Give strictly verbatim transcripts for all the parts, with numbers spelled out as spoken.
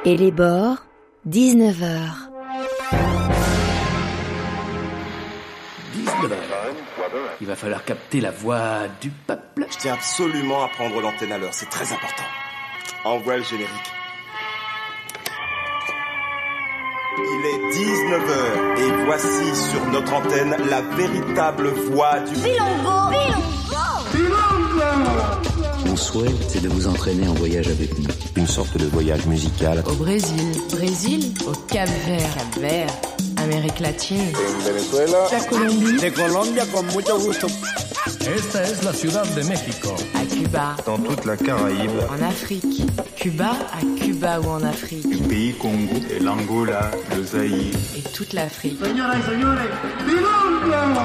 Et les bords, dix-neuf heures. dix-neuf heures. Il va falloir capter la voix du peuple. Je tiens absolument à prendre l'antenne à l'heure, c'est très important. Envoie le générique. Il est dix-neuf heures et voici sur notre antenne la véritable voix du... Bilongo, Bilongo. Mon souhait, c'est de vous entraîner en voyage avec nous. Une sorte de voyage musical. Au Brésil, Brésil, au Cap-Vert, Cap-Vert, Amérique latine, En Venezuela, la Colombie, de Colombia con mucho gusto. Esta es la Ciudad de México. à Cuba, Dans toute la Caraïbe, en Afrique, Cuba à Cuba ou en Afrique, du pays Congo, et l'Angola, le Zaïre. et toute l'Afrique. Señoras y señores, Bilongo.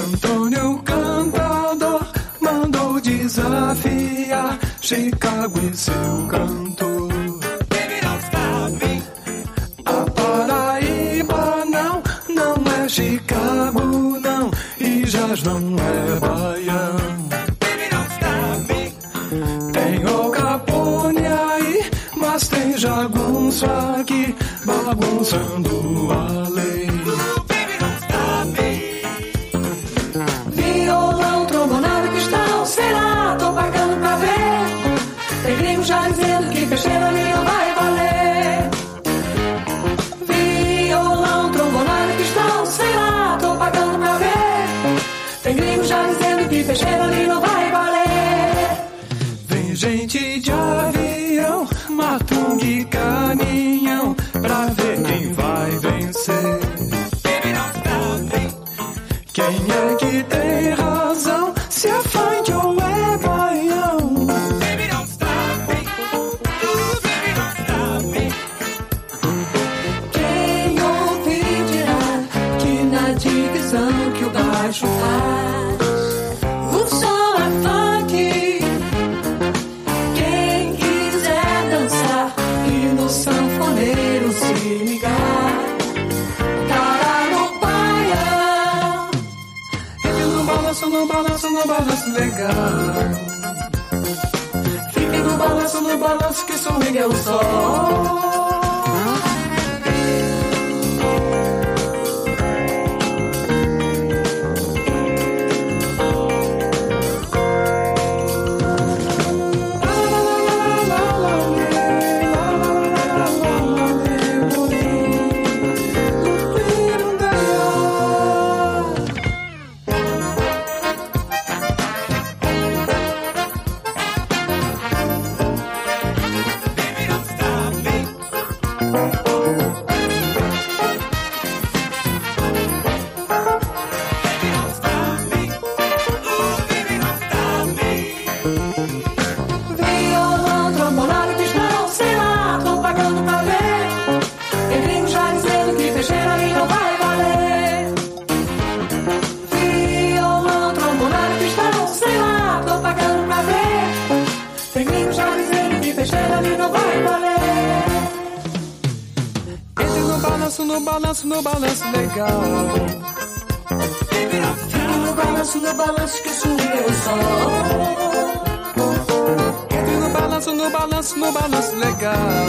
Antônio Cantador mandou desafiar Chicago e seu cantor. Baby, don't stop me. A Paraíba não, não é Chicago não, e jazz não é baião. Baby, don't stop me. Tem o Capone aí, mas tem jagunço aqui, bagunçando a lei. Baby, don't stop me. Violão, trombonada, cristão, sei lá, tô pagando pra ver. Tem gringo já dizendo que peixeira ali não vai valer. Violão, trombonada, cristão, sei lá, tô pagando pra ver. Tem gringo já dizendo que peixeira ali não vai valer. Vem gente de avião, matung e caminhão, pra ver quem vai vencer. Quem é que tem razão, se é funk ou é baião? Baby, don't stop me. Ooh, baby, don't stop me. Quem ouvir dirá que na divisão que o baixo faz, o som é funk. Quem quiser dançar e no sanfoneiro se ligar, cara no baião. Fique no balanço, no balanço, no balanço legal. Fique no balanço, no balanço que swing é o sol. No balanço, no balanço legal. Fique no balanço, no balanço que swing é o sol. Entre no balanço, no balanço, no balanço legal.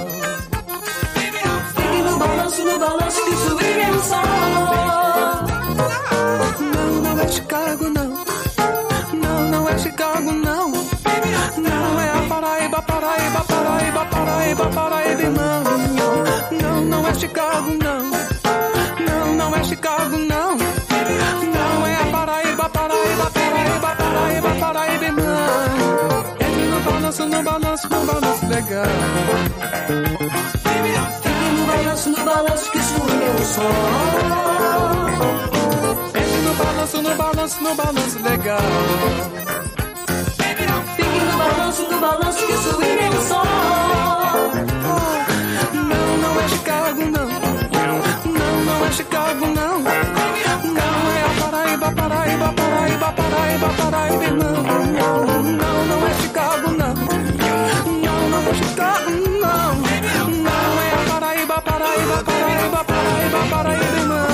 Fique no balanço, no balanço que swing é o sol. Não, não é Chicago não. Não, não é Chicago não. Não é a Paraíba, Paraíba, Paraíba, Paraíba, Paraíba não. Não, não é Chicago não. Não, não é Chicago não. Não é a Paraíba, Paraíba, Paraíba, Paraíba, Paraíba não. Entre no balanço, no balanço, no balanço legal. Fique no balanço, no balanço que swing é o sol. Entre no balanço, no balanço, no balanço legal. Fique no balanço, no balanço que swing é o sol. Não, não é Chicago não. Não, não é Chicago não. Não é a Paraíba, Paraíba, Paraíba, Paraíba, Paraíba não. Não, não é Chicago não. Não, não é Chicago não. Não é a Paraíba, Paraíba, Paraíba, Paraíba, Paraíba não.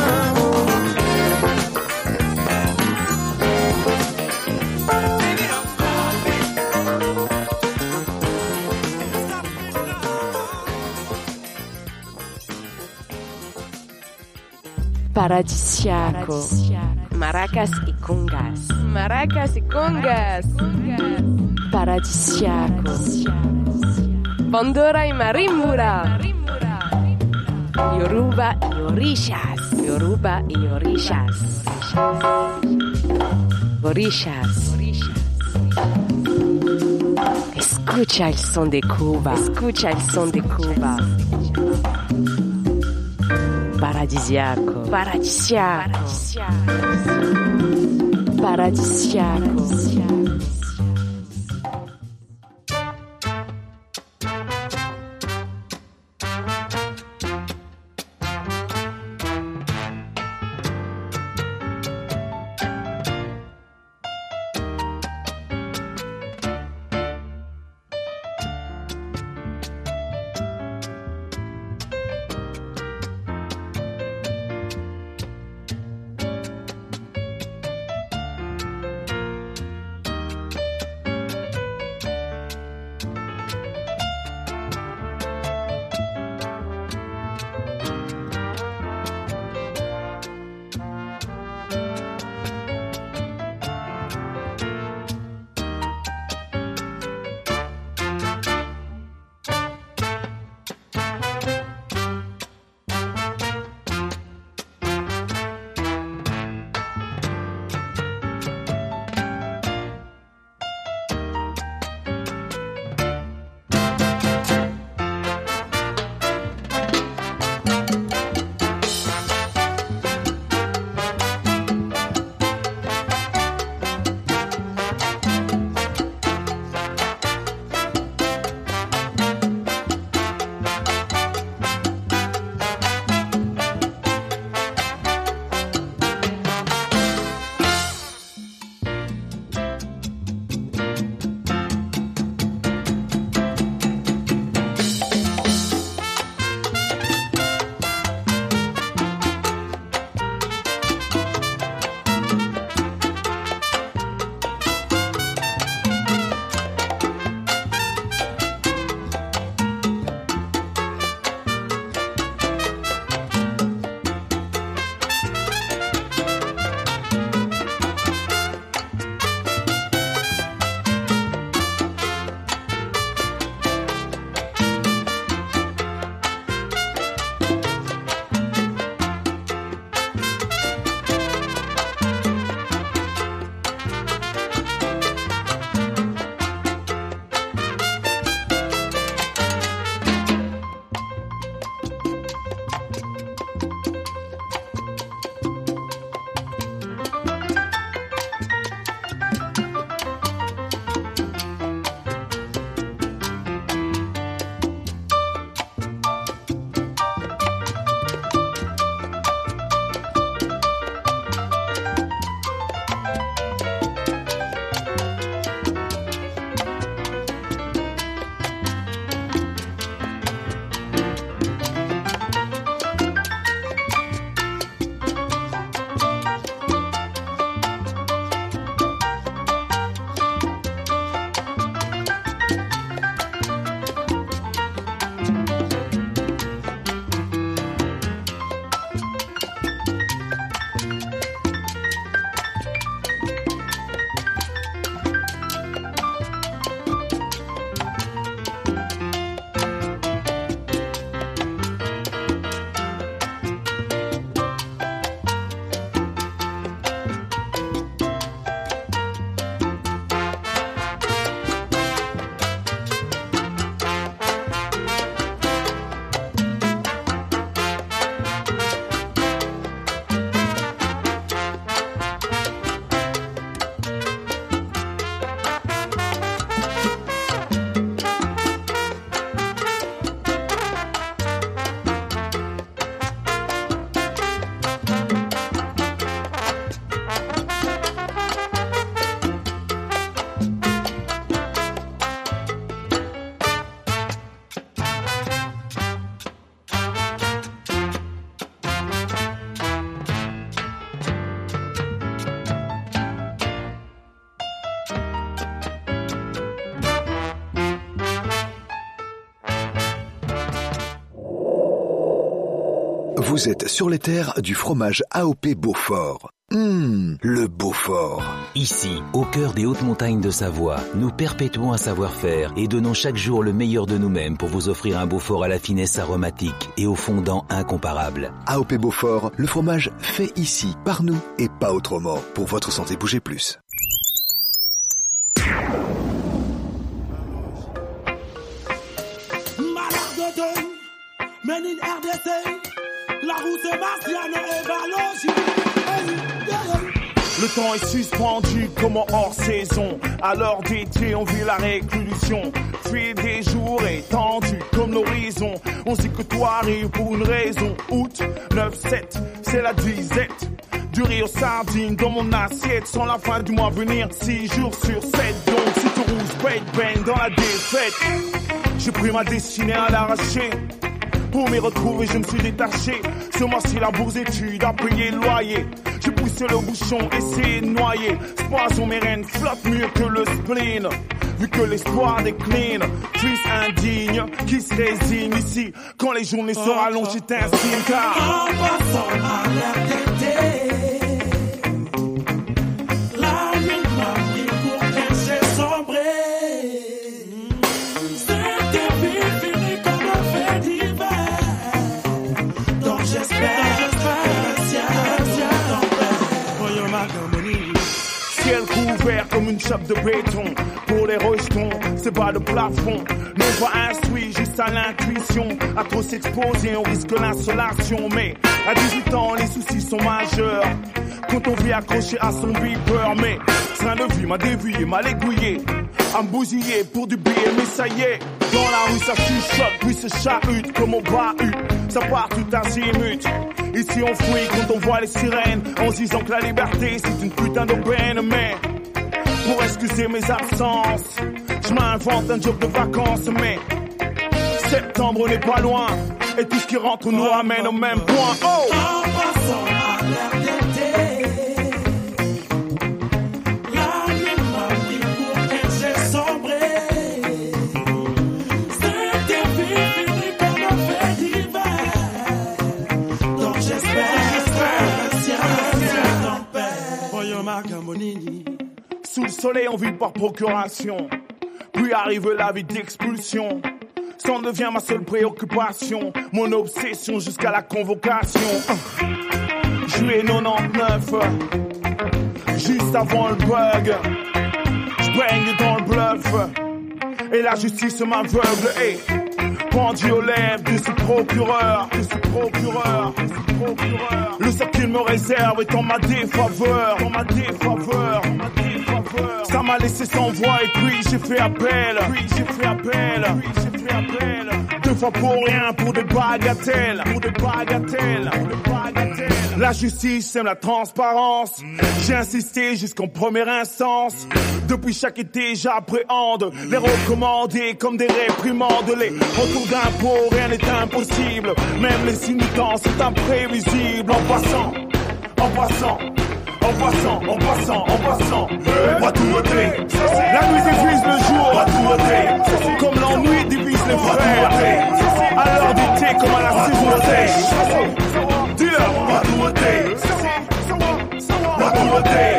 Paradisiaco. Maracas e congas. Maracas e congas. Paradisiaco. Bandora e marimbura. Yoruba e orixás. Yoruba e orixás. Orixás. Escucha el son de Cuba. Escucha el son de Cuba. Paradisiaco. Paradisiaco. Paradisiaco. Vous êtes sur les terres du fromage A O P Beaufort. Hum, le Beaufort. Ici, au cœur des hautes montagnes de Savoie, nous perpétuons un savoir-faire et donnons chaque jour le meilleur de nous-mêmes pour vous offrir un Beaufort à la finesse aromatique et au fondant incomparable. A O P Beaufort, le fromage fait ici, par nous et pas autrement. Pour votre santé, bougez plus. Men in R D C, la route est martienne et Balogie. Le temps est suspendu comme en hors saison. À l'heure d'été, on vit la réclusion. Fil des jours étendus comme l'horizon. On sait que toi arrive pour une raison. Août neuf sept, c'est la disette. Du riz aux sardines dans mon assiette. Sans la fin du mois venir, six jours sur sept. Donc si tu rouges, bang bang dans la défaite. J'ai pris ma destinée à l'arracher. Pour m'y retrouver, je me suis détaché. Ce mois-ci, la bourse étude a payé le loyer. J'ai poussé le bouchon, essayé de noyer. Ce poison mes reines flotte mieux que le spleen. Vu que l'espoir décline, fils indigne qui se résigne ici. Quand les journées se rallongent, c'est un signe car en passant à l'air d'été, la nuit m'a pris pour qu'elle s'est sombrée. C'était bien fini comme un fait d'hiver. Donc j'espère, j'espère que le ciel, le ciel t'empêche. Voyons ma harmonie. Ciel couvert comme une chape de béton. Pour les rejetons, c'est pas de plafond. Non pas instruit, juste à l'intuition. À trop s'exposer, on risque l'insolation. Mais à dix-huit ans, les soucis sont majeurs. Quand on vit accroché à son beeper. Mais train de vie m'a dévié, m'a l'aiguillé. À me bousiller pour du billet, mais ça y est. Dans la rue, ça chuchote, puis se chahute comme au bahut. Ça part tout azimut. Ici, on fouille quand on voit les sirènes. En se disant que la liberté, c'est une putain d'aubaine. Mais pour excuser mes absences, je m'invente un job de vacances. Mais septembre n'est pas loin, et tout ce qui rentre nous ramène au même point. Oh! En passant à l'air d'été, la nuit m'a pris pour qu'elle s'est sombrée. C'était fini comme un fait d'hiver. Donc j'espère, j'espère que le ciel, le ciel t'empêche. Voyons ma Gamonini. Sous le soleil, on vit par procuration. Puis arrive la vie d'expulsion. Ça en devient ma seule préoccupation. Mon obsession jusqu'à la convocation. Juillet quatre-vingt-dix-neuf. Juste avant le bug. J'baigne dans le bluff. Et la justice m'aveugle. Et pendu aux lèvres de ce procureur. De ce procureur. De ce procureur. Le sort qu'il me réserve est en ma défaveur. En ma défaveur. En ma défaveur. Ça m'a laissé sans voix et puis j'ai fait appel. Puis j'ai fait appel. Puis j'ai fait appel. Deux fois pour rien, pour des bagatelles. Pour des bagatelles. Pour des bagatelles. La justice aime la transparence. J'ai insisté jusqu'en première instance. Depuis chaque été, j'appréhende les recommandés comme des réprimandes. Les retours d'impôts, rien n'est impossible. Même les imitants sont imprévisibles. En passant, en passant, en passant, en passant, en passant. On va tout voter. La nuit divise le jour. On va tout voter. Comme l'ennui divise les frères. À l'heure d'été comme à la saison sèche. Dis-leur, on va tout voter. On va tout voter.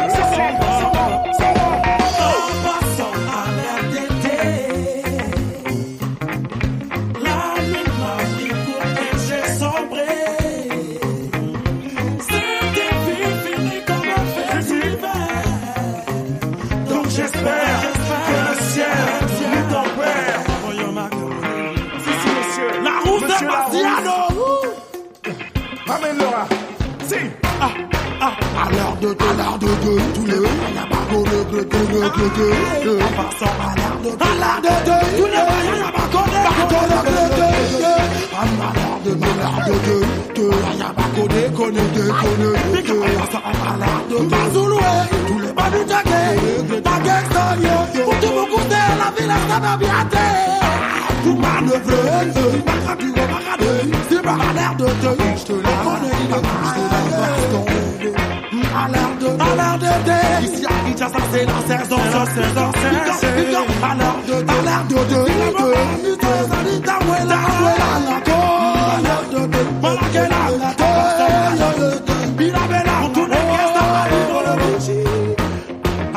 Amène-le-ra. Si. Ah, ah, à l'heure de deux, à l'heure de deux, tous les voyants y'a pas qu'on le bleu, qu'on le bleu, deux. En passant à l'heure de deux, à l'heure de deux, tous les voyants y'a pas qu'on le bleu, deux. À l'heure de deux, à l'heure de deux, deux, y'a pas qu'on le connaît, deux, connaît, deux. En passant à l'heure de deux, Mazouloué, tous les badous jagués, ta gangsta, yo, pour tout mon côté, la ville, ça va bien terre. Pour manœuvrer, c'est pas grave, tu vas pas regarder. C'est pas à l'air de te, je te l'ai connais, je te l'ai à l'air de, à l'air de te. Ici à Kinshasa, c'est la saison, la saison, c'est à l'air de, à l'air de te. À l'air de te, à l'air de te.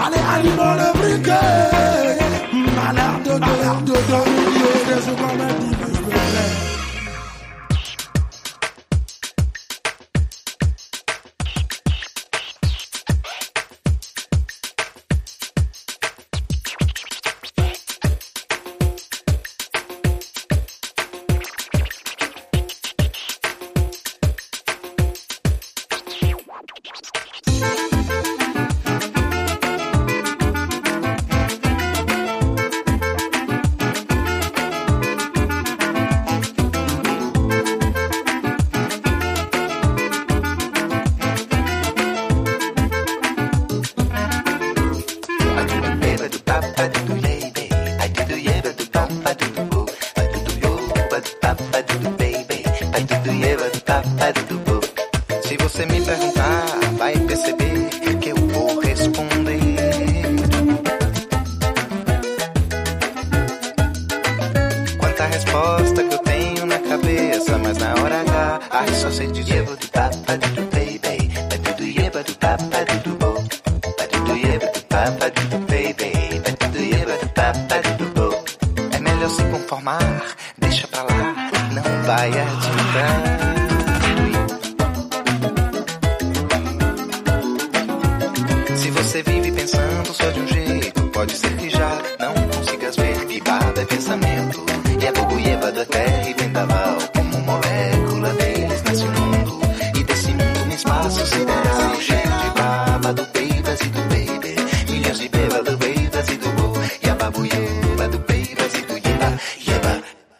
Allez, animons le briquet. Malheur de malheur de deux, des jours comme un dimanche, je me plais. Se você me perguntar, vai perceber que eu vou responder. Quanta resposta que eu tenho na cabeça, mas na hora H, ai, só sei dizer vou do papa do baby, vai tudo yeba do papa do bo, vai tudo yeba do papa do baby, vai tudo yeba do papa do bo. É melhor se conformar, deixa pra lá, não vai adiantar. Se você vive pensando só de um jeito, pode ser que já não consigas ver que baba é pensamento. E a bubuieba da terra e vendaval, como molécula deles nasce o mundo. E desse mundo um espaço sideral, cheio de baba do beibas e do baby. Milhões de beba do beibas e do bo. E a babuieba do beibas e do yeba, yeba.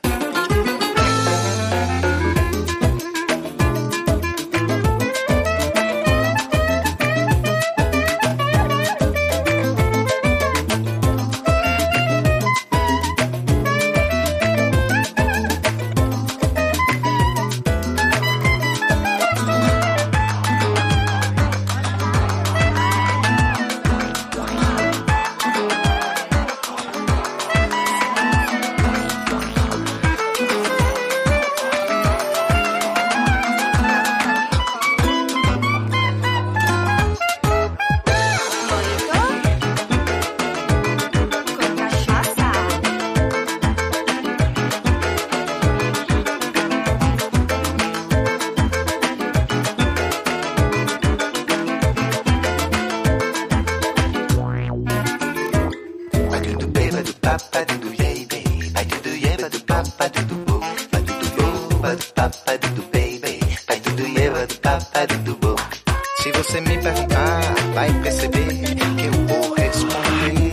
Se você me perguntar, vai perceber que eu vou responder.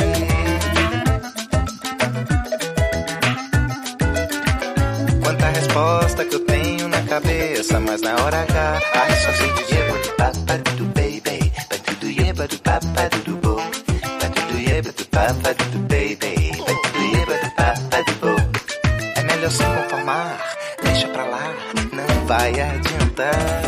Quanta resposta que eu tenho na cabeça, mas na hora H, ai, só sei dizer vou do papa do baby, vai tudo yeba do papa do bo, vai tudo yeba do papa do baby, vai tudo yeba do papa do bo. É melhor se conformar, deixa pra lá, não vai adiantar.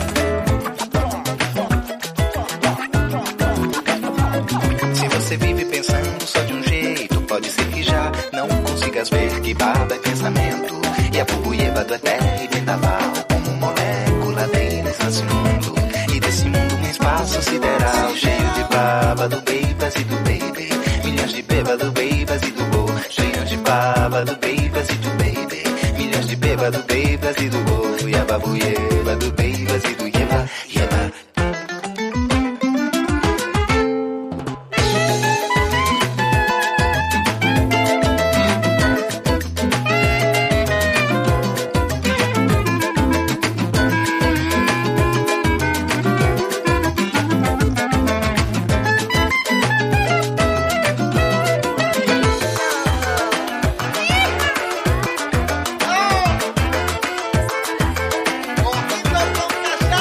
Se você vive pensando só de um jeito, pode ser que já não consigas ver que baba é pensamento. E a bubuieba do terra e vendaval, como molécula deles nasce o mundo. E desse mundo um espaço sideral, cheio de baba do beibas e do baby. Milhões de beba do beibas e do bo, cheio de baba do beibas e do baby. Milhões de beba do beibas e do bo, e a babuieba do beibas e do yeba, yeba. Ojito con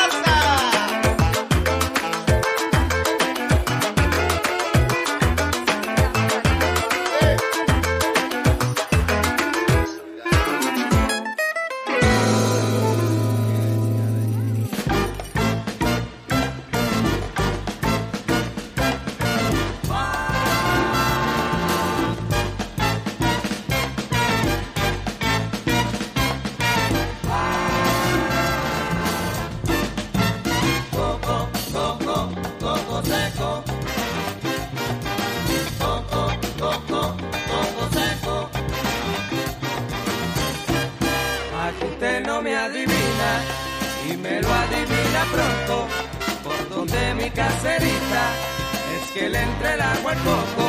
me lo adivina pronto, por donde mi caserita, es que le entre el agua al coco.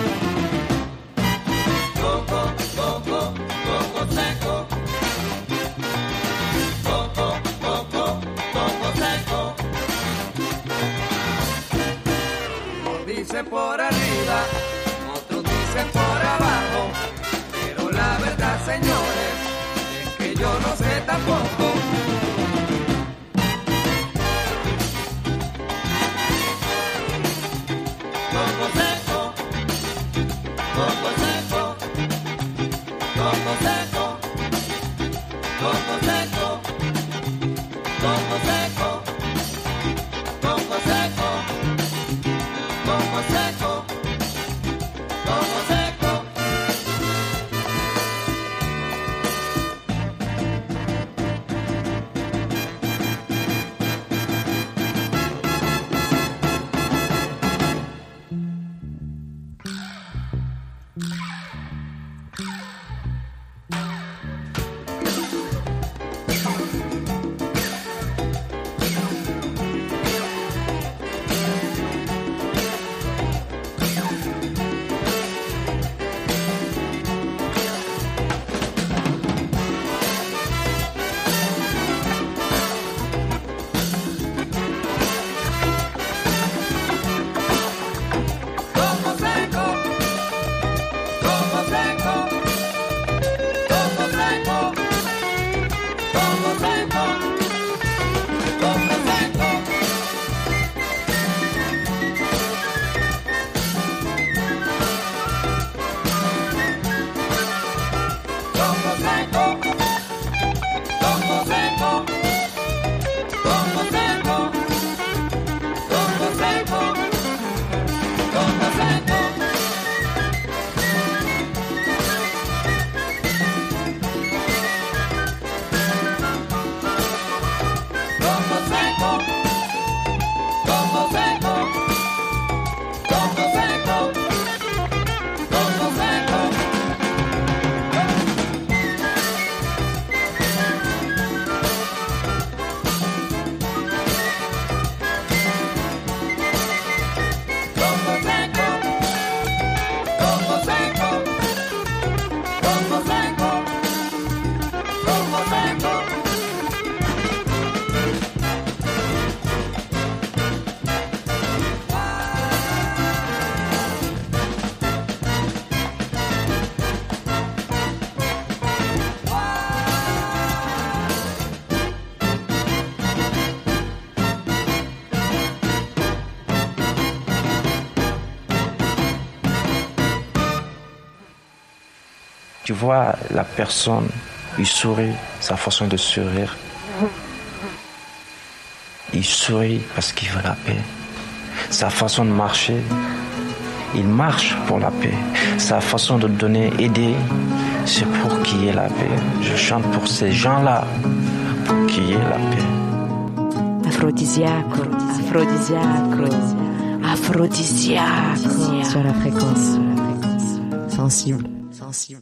Coco, coco, coco seco. Coco, coco, coco seco. Unos dicen por arriba, otros dicen por abajo, pero la verdad, señores, es que yo no sé tampoco. Coco seco, coco seco, coco seco, coco seco, coco seco, coco seco, coco seco, coco seco. Tu vois la personne, il sourit, sa façon de sourire. Il sourit parce qu'il veut la paix. Sa façon de marcher, il marche pour la paix. Sa façon de donner, aider, c'est pour qu'il y ait la paix. Je chante pour ces gens-là, pour qu'il y ait la paix. Aphrodisiaco, aphrodisiaco, aphrodisiaco. Sur la fréquence, sensible, sensible.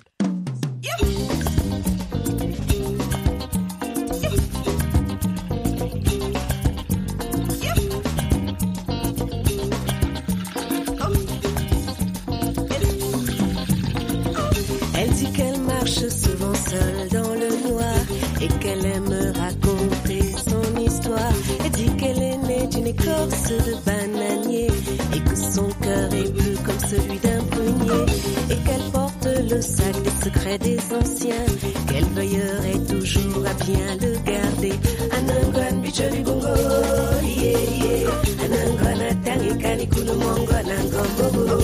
Elle dit qu'elle marche souvent seule dans le noir et qu'elle aime raconter son histoire. Elle dit qu'elle est née d'une écorce de bananier et que son cœur est bleu comme celui d'un prunier et qu'elle porte le sac des secrets des anciens, qu'elle veillerait toujours à bien le garder. Anangan bicholi bongo, yeah yeah. Anangana tangi kani kuno mongo anangombo.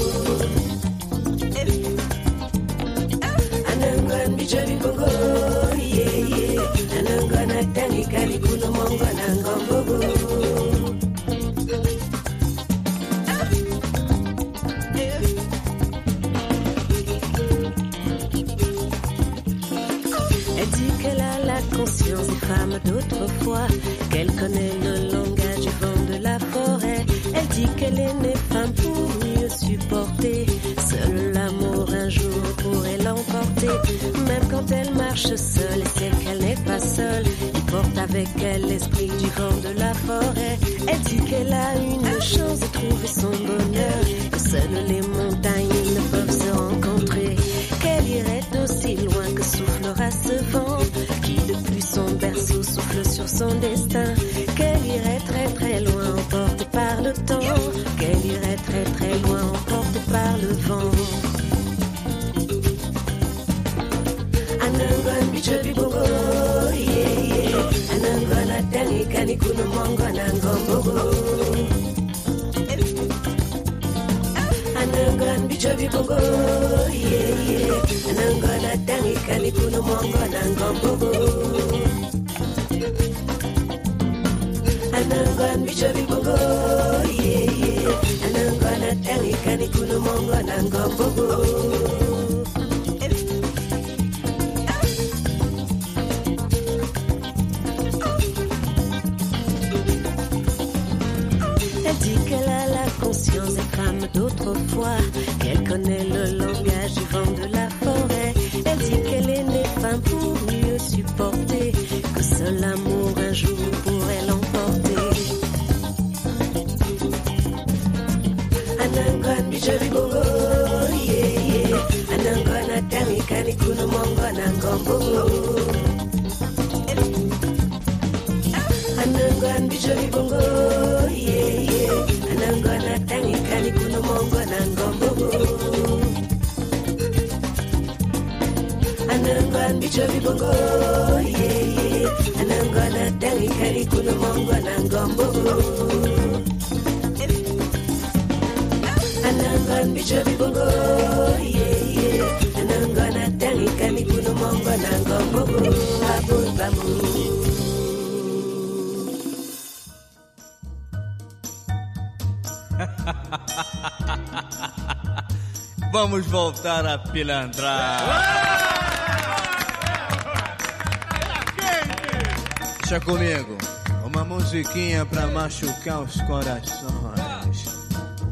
Anangan bicholi bongo, yeah yeah. Anangana tangi kani kuno mongo anangombo. Conscience des femmes d'autrefois, qu'elle connaît le langage du vent de la forêt. Elle dit qu'elle est née femme pour mieux supporter. Seul l'amour un jour pourrait l'emporter. Même quand elle marche seule, et c'est qu'elle n'est pas seule, il porte avec elle l'esprit du vent de la forêt. Elle dit qu'elle a une chance de trouver son bonheur, que seules les montagnes ne peuvent se rencontrer, qu'elle irait aussi loin que soufflera ce vent, qui depuis son berceau souffle sur son destin, qu'elle irait très très loin emportée par le temps, qu'elle irait très très loin emportée par le vent. Anangon bichobi bongo, yeah yeah. Anangon atani kani kuno mongo anangon bongo. Anangon bichobi bongo, yeah yeah. Anangon atani kani kuno mongo anangon bongo. Anangon bichobi bongo, yeah yeah. Anangon atani kani kuno mongo anangon bongo. Conscience des femmes d'autrefois, qu'elle connaît le langage du vent de la forêt. Elle dit qu'elle est née femme pour mieux supporter, que seul l'amour un jour pourrait l'emporter. Anangon bichobi bongo, yeah yeah. Anangon atami kani kuno mongo anangon bongo. Anangon bichobi bongo, yeah yeah. Anangona tangi kani kuno mongo anangon bongo. Anangon bichobi bongo, yeah yeah. Anangona tangi kani kuno mongo anangon bongo. Anangon bichobi bongo, yeah yeah. Anangona tangi kani kuno mongo anangon bongo. Babu babu. Vamos voltar a pilantrar. Deixa comigo, uma musiquinha pra machucar os corações.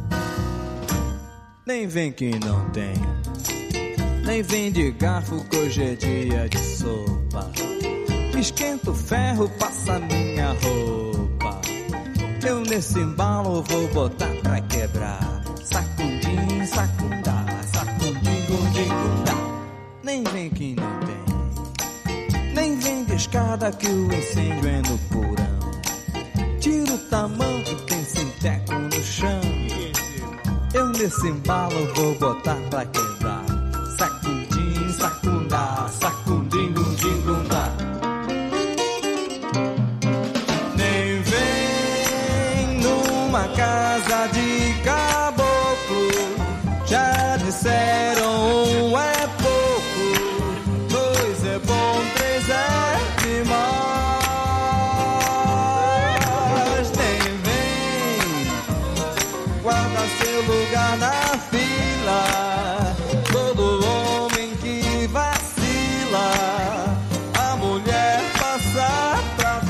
Nem vem que não tem, nem vem de garfo que hoje é dia de sopa. Esquenta o ferro, passa minha roupa. Eu nesse embalo vou botar pra quebrar. Sacudim, sacundá, sacudim, gundingundá. Nem vem que não tem, nem vem de escada que o incêndio é no porão. Tira o tamanho, tem sinteco no chão. Eu nesse embalo vou botar pra quebrar. Sacudim, sacundá, sacudim, gundingundá. Nem vem numa casa de caboclo. Já disseram um é pouco, dois é bom, três é demais. Nem vem, guarda seu lugar na fila. Todo homem que vacila, a mulher passa pra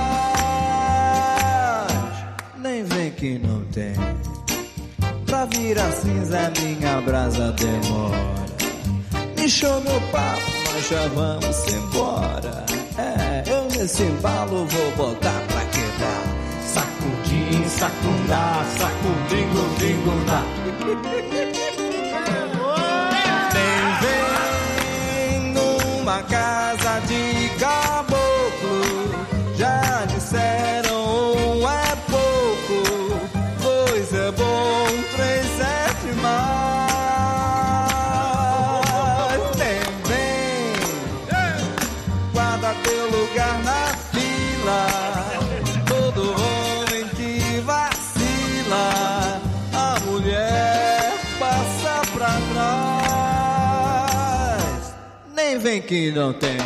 trás. Nem vem que não tem, pra virar cinza minha brasa demora. Inchou meu papo, nós já vamos embora. É, eu nesse embalo vou botar pra quebrar. Sacudim, sacundá, sacudim, gundingundá. Nem vem numa casa de caboclo. Já disseram um é pouco, dois é bom, três é demais. Teu lugar na fila. Todo homem que vacila, a mulher passa pra trás. Nem vem que não tem.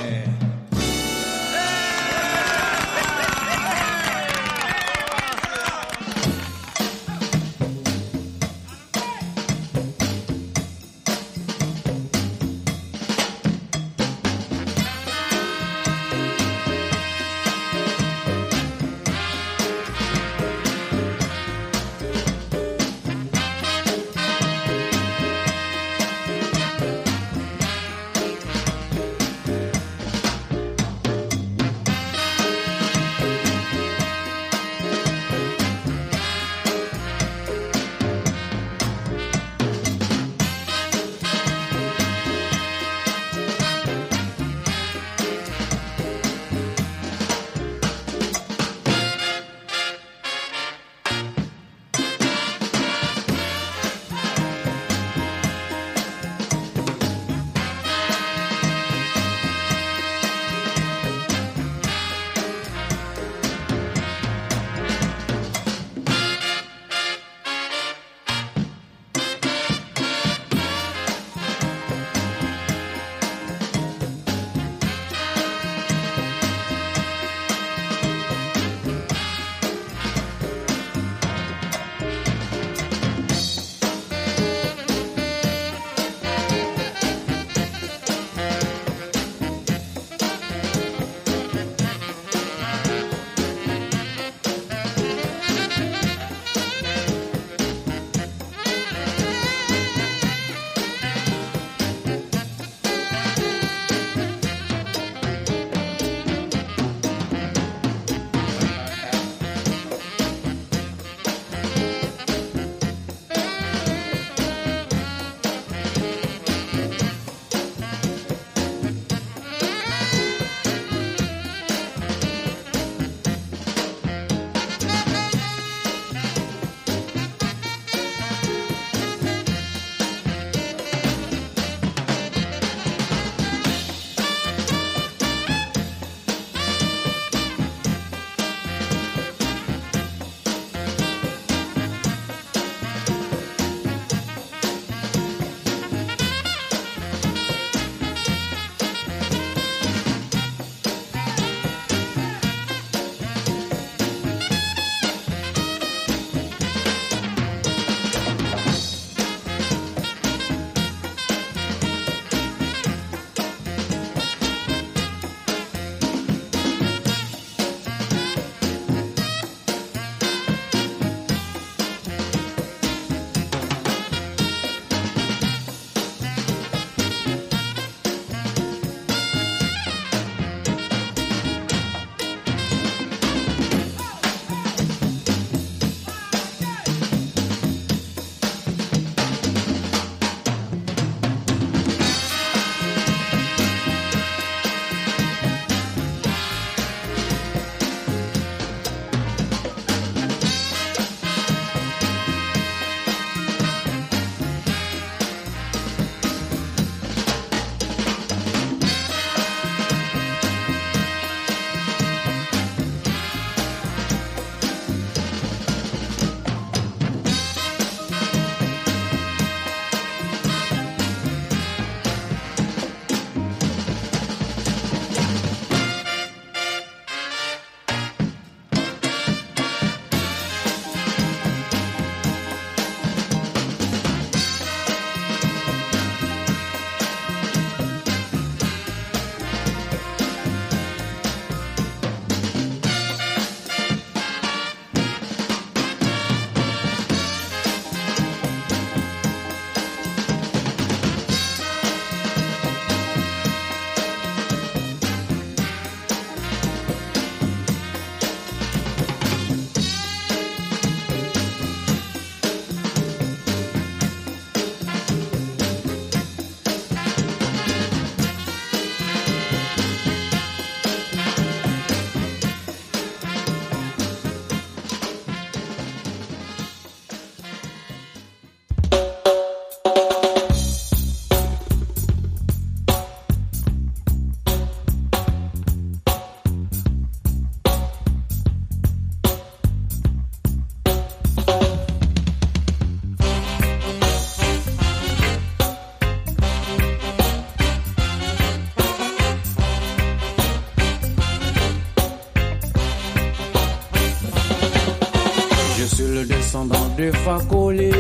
de Fakoli.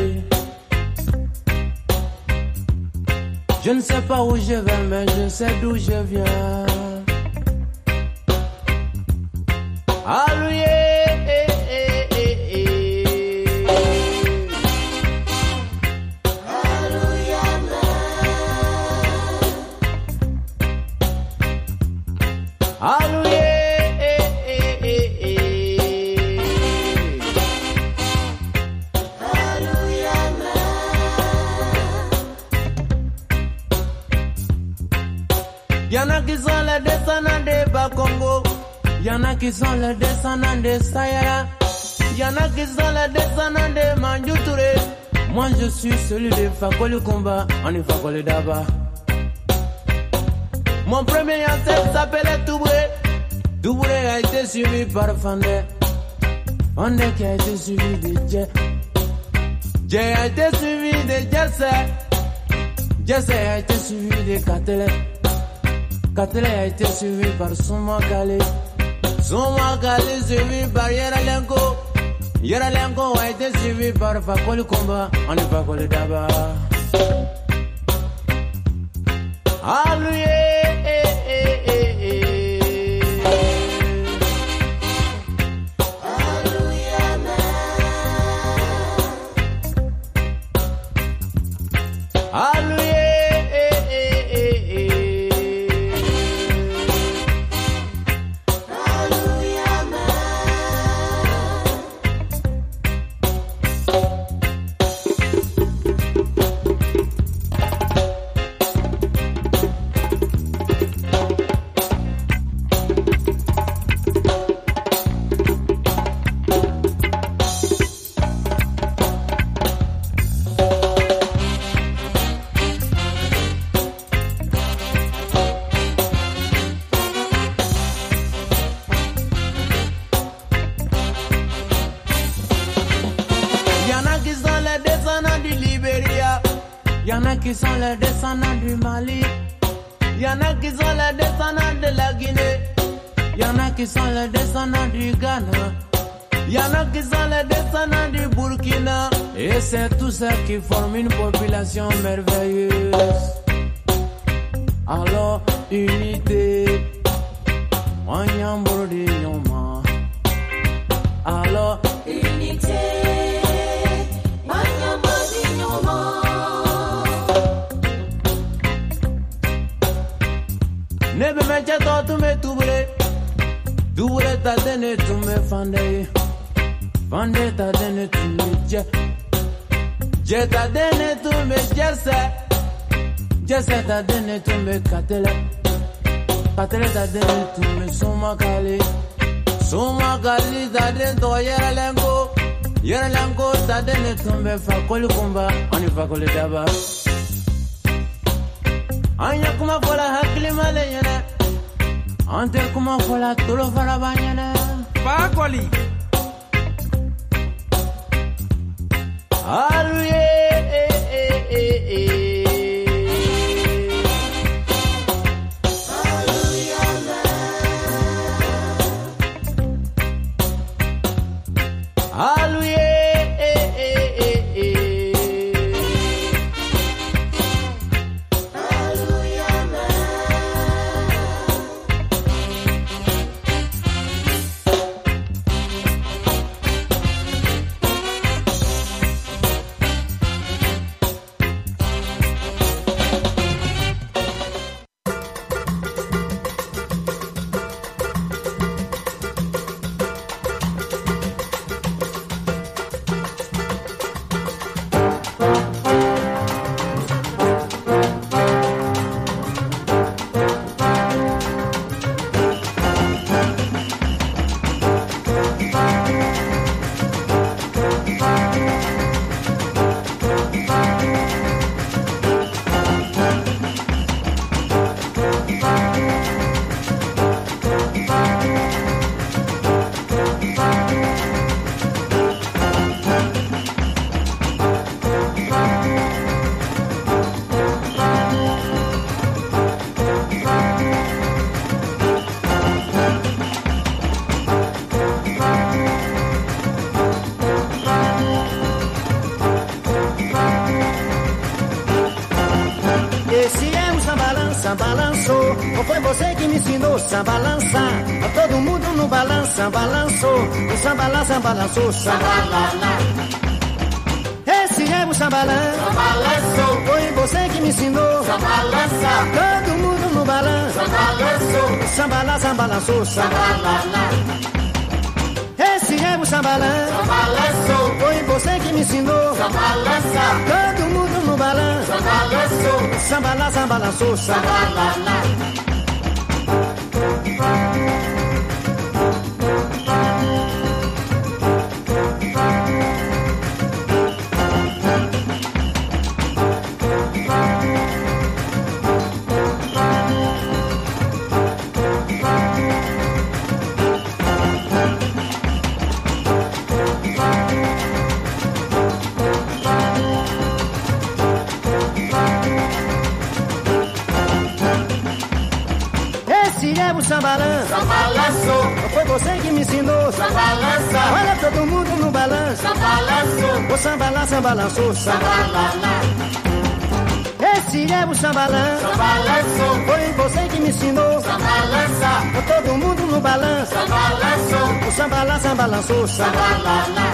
Je ne sais pas où je vais, mais je sais d'où je viens. Alloué. Y'en a qui sont les descendants de Bakongo, y'en a qui sont les descendants de Sayara, y'en a qui sont les descendants de Mandiou Touré. Moi je suis celui de Fakoli Kumba, on est Fakoli Daba. Mon premier ancêtre s'appelait Toubouré. Toubouré a été suivi par Fandé, Fandé qui a été suivi de Dje, Dje a été suivi de Jesse, Jesse a été suivi de Katele, Katele a été suivi par Soumakali, Soumakali suivi par Yeralenko, Yeralenko a été suivi par Fakoli Kumba, on est Fakoli Daba. Alloué. Y'en a qui sont les descendants du Mali, y'en a qui sont les descendants de la Guinée, y'en a qui sont les descendants du Ghana, y'en a qui sont les descendants du Burkina, et c'est tout ça qui forme une population merveilleuse. Alors, unité, Wanyambourdi Yoma. Alors, unité. Nebe meche to tu me tubre, tubre ta dene tu me fande, fande ta dene tu me je, je ta dene tu me jese, jese ta dene tu me katele, katele ta dene tu me sumakali, sumakali ta dene to yeralengo, yeralengo ta dene tu me Fakoli Kumba, on est Fakoli Daba. Anya kuma fola hakili male yana, ante kuma fola tolo fara banyana. Fakoli. Alloué. Alloué. samba lançou. Ou foi você que me ensinou samba lançar? A todo mundo no balanço, samba lançou. O samba lá, samba lançou, samba lá, lá. Esse é o sambalã, samba lançou. Foi você que me ensinou samba lançar. Todo mundo no balanço, samba lançou. Samba lá, samba lançou, samba lá, lá. Esse é o sambalã, samba lançou. Foi você que me ensinou samba lançar. Todo mundo no balanço, samba lançou. Samba lá, samba lançou, samba lá, lá. Sambalã, samba lançou. Foi você que me ensinou samba lançar. Olha todo mundo no balanço, samba lançou. O samba lá, samba lançou, samba lá, lá. Esse é o sambalã, samba lançou. Foi você que me ensinou samba lançar. Todo mundo no balanço, samba lançou. O samba lá, samba lançou, samba lá, lá.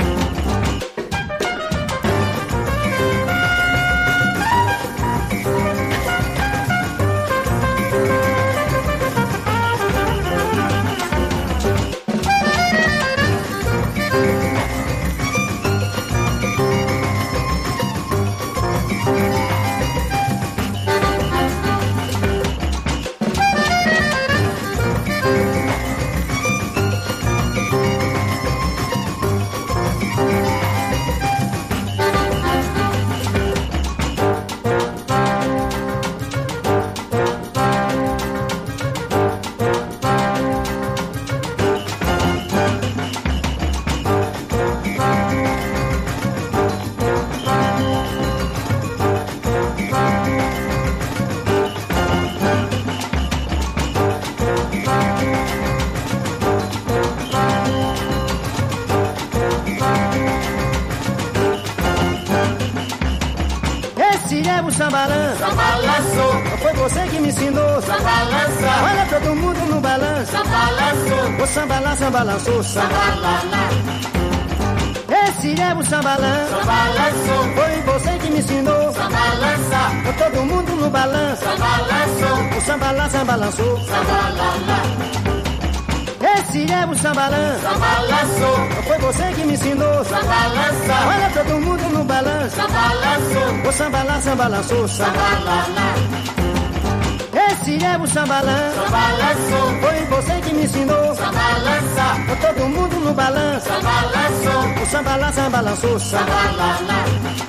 Sambalã, samba lançou. Foi você que me ensinou samba lançar. Olha todo mundo no balanço, samba lançou. O samba lá, samba lançou, samba lá, lá. Esse é o sambalã, samba lançou. Foi você que me ensinou samba lançar. Todo mundo no balanço, samba lançou. O samba lá, samba lançou, samba lá, lá. Esse é o sambalã, samba lançou. Foi você que me ensinou samba lançar. Olha todo mundo no balanço, samba lançou. O samba lá, samba lançou, samba lá, lá. Esse é o sambalã, samba lançou. Foi você que me ensinou samba lançar. Todo mundo no balanço, samba lançou. O samba lá, samba lançou, samba lá, lá.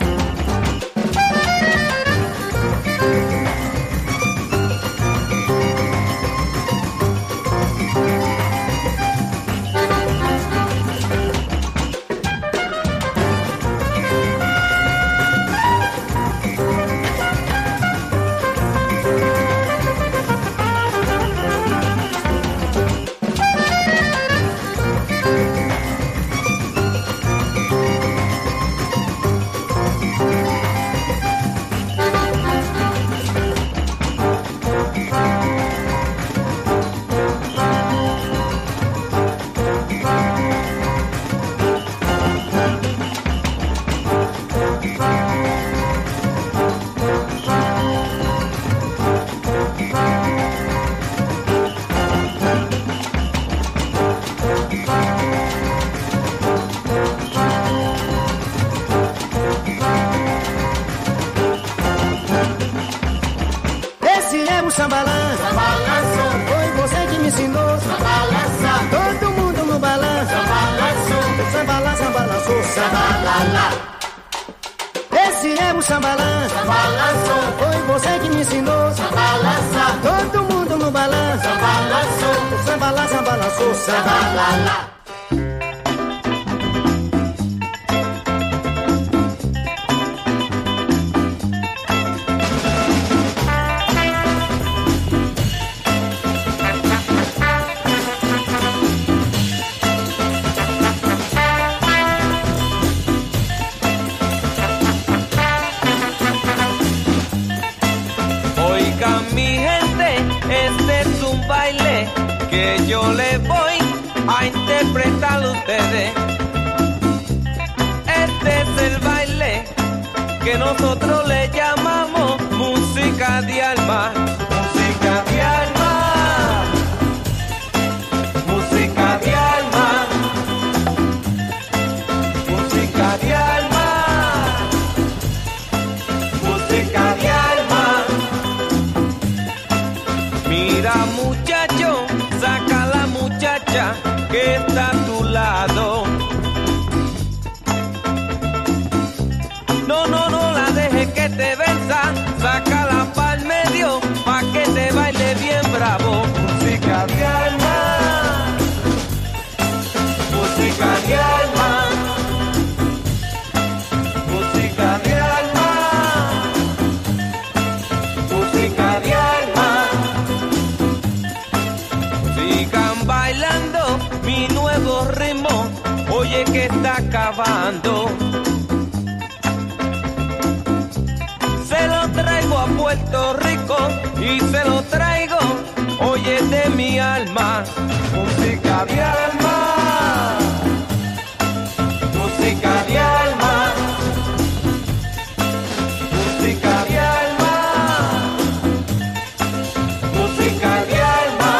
Sambalã, samba lançou. Foi você que me ensinou samba lançar. Todo mundo no balanço, samba lançou. Samba lá, samba lançou, samba lá, lá. Esse é o sambalã, samba lançou. Foi você que me ensinou samba lançar. Todo mundo no balanço, samba lançou. Samba lá, samba lançou, samba lá, lá. Camino yo les voy a interpretar a ustedes. Este es el baile que nosotros le llamamos música de alma, música de alma, música de alma, música de alma, música de alma. Mira muchacho, saca la muchacha que está a tu lado. No, no, no la dejes que te venza, sácala pa'l medio, pa' que te baile bien bravo. Música de alma, música de alma, música de alma, música de alma. Sigan bailando mi nuevo ritmo, oye que está acabando. Se lo traigo a Puerto Rico y se lo traigo, oye, de mi alma. Música de alma, música de alma, música de alma, música de alma.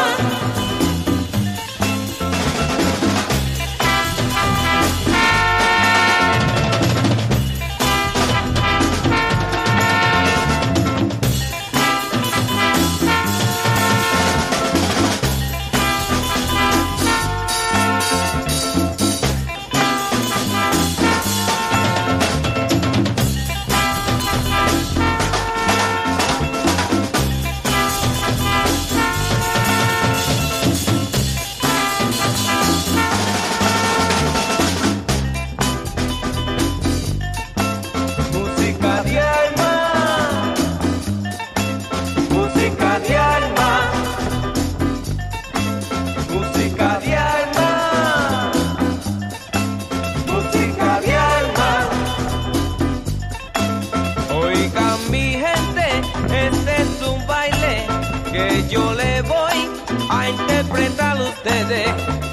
Yo le voy a interpretar a ustedes.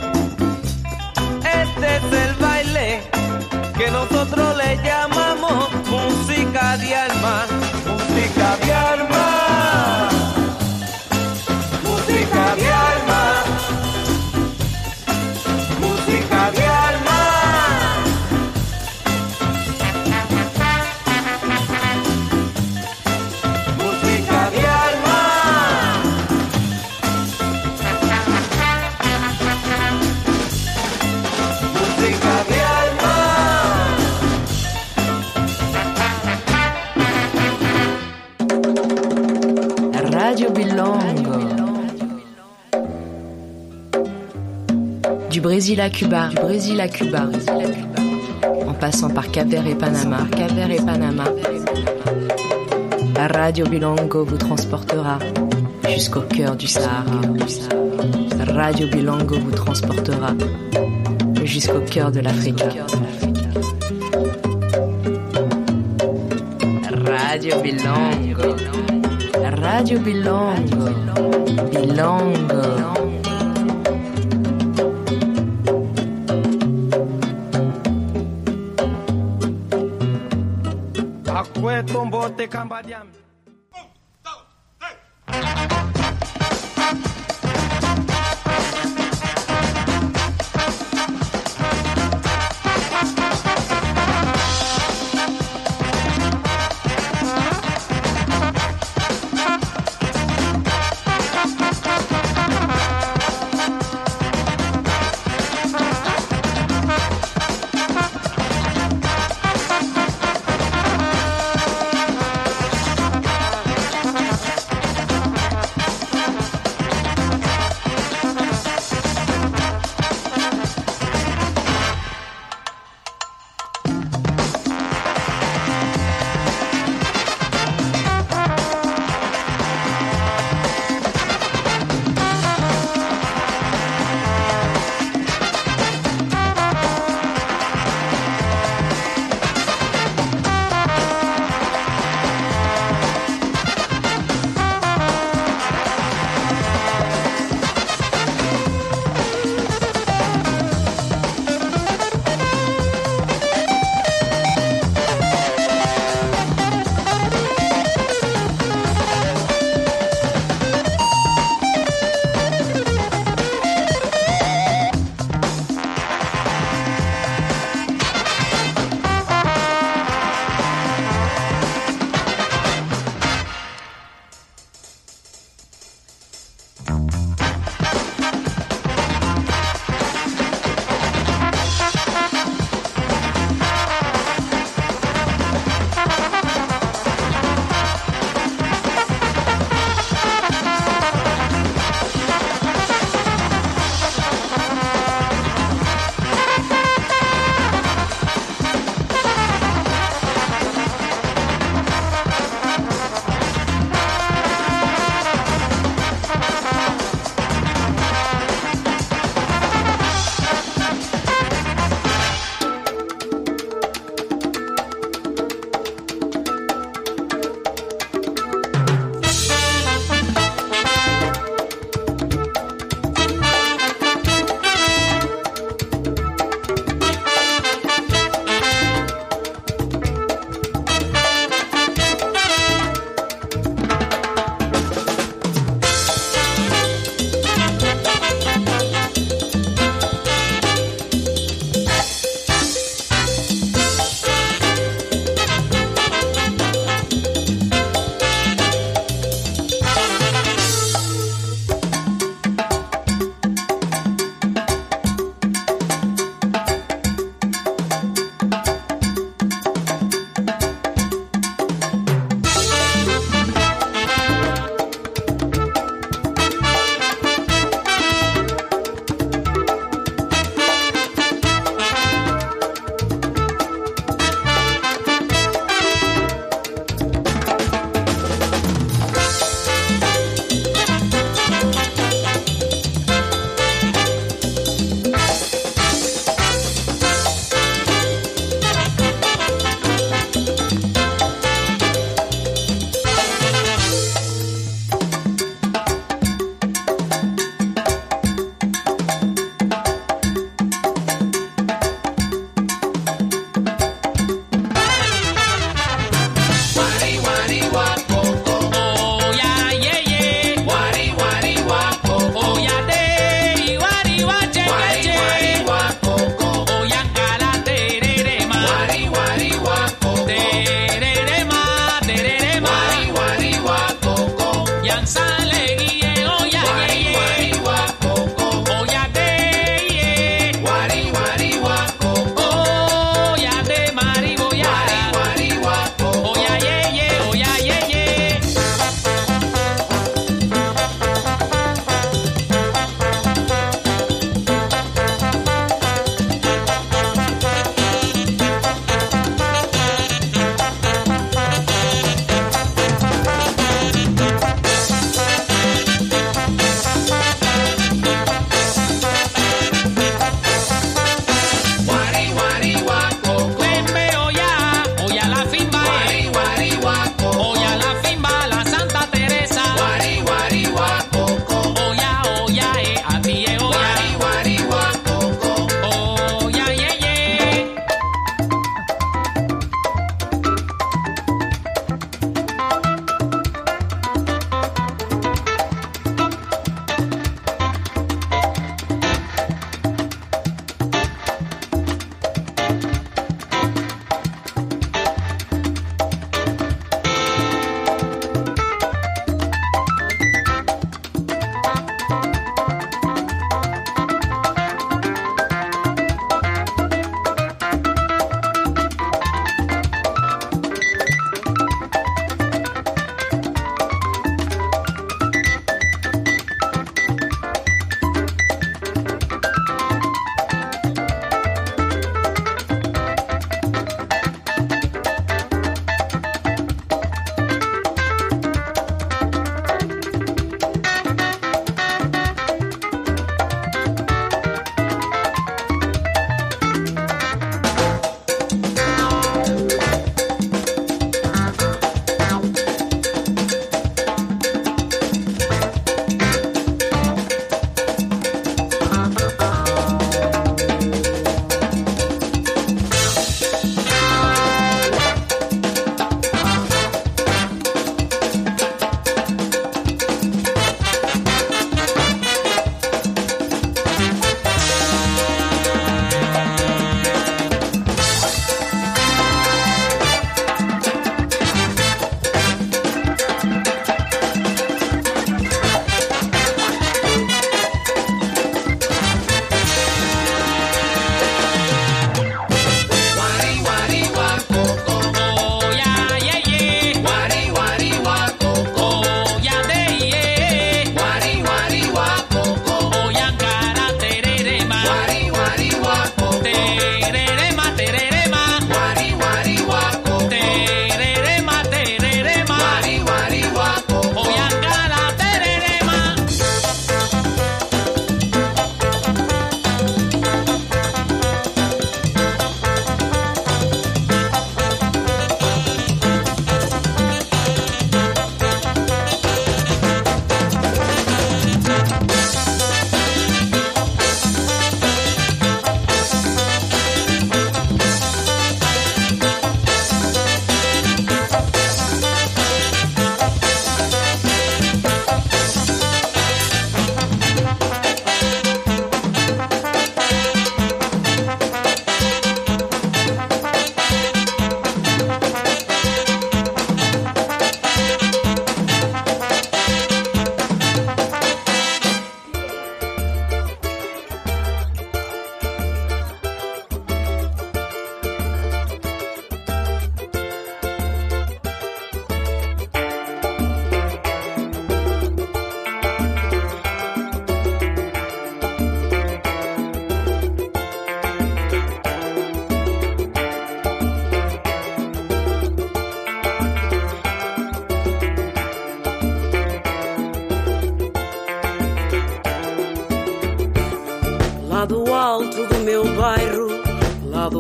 Este es el baile que nosotros le llamamos música de alma, música de alma, música de alma, música de alma. Música de alma. Radio Bilongo. Du Brésil à Cuba, du Brésil à Cuba, en passant par Cap-Vert et Panama, Cap-Vert et Panama. Radio Bilongo vous transportera jusqu'au cœur du Sahara. Radio Bilongo vous transportera jusqu'au cœur de l'Afrique. Radio Bilongo. Radio Bilongo. Bilongo. Akwe tombo te kambadiam.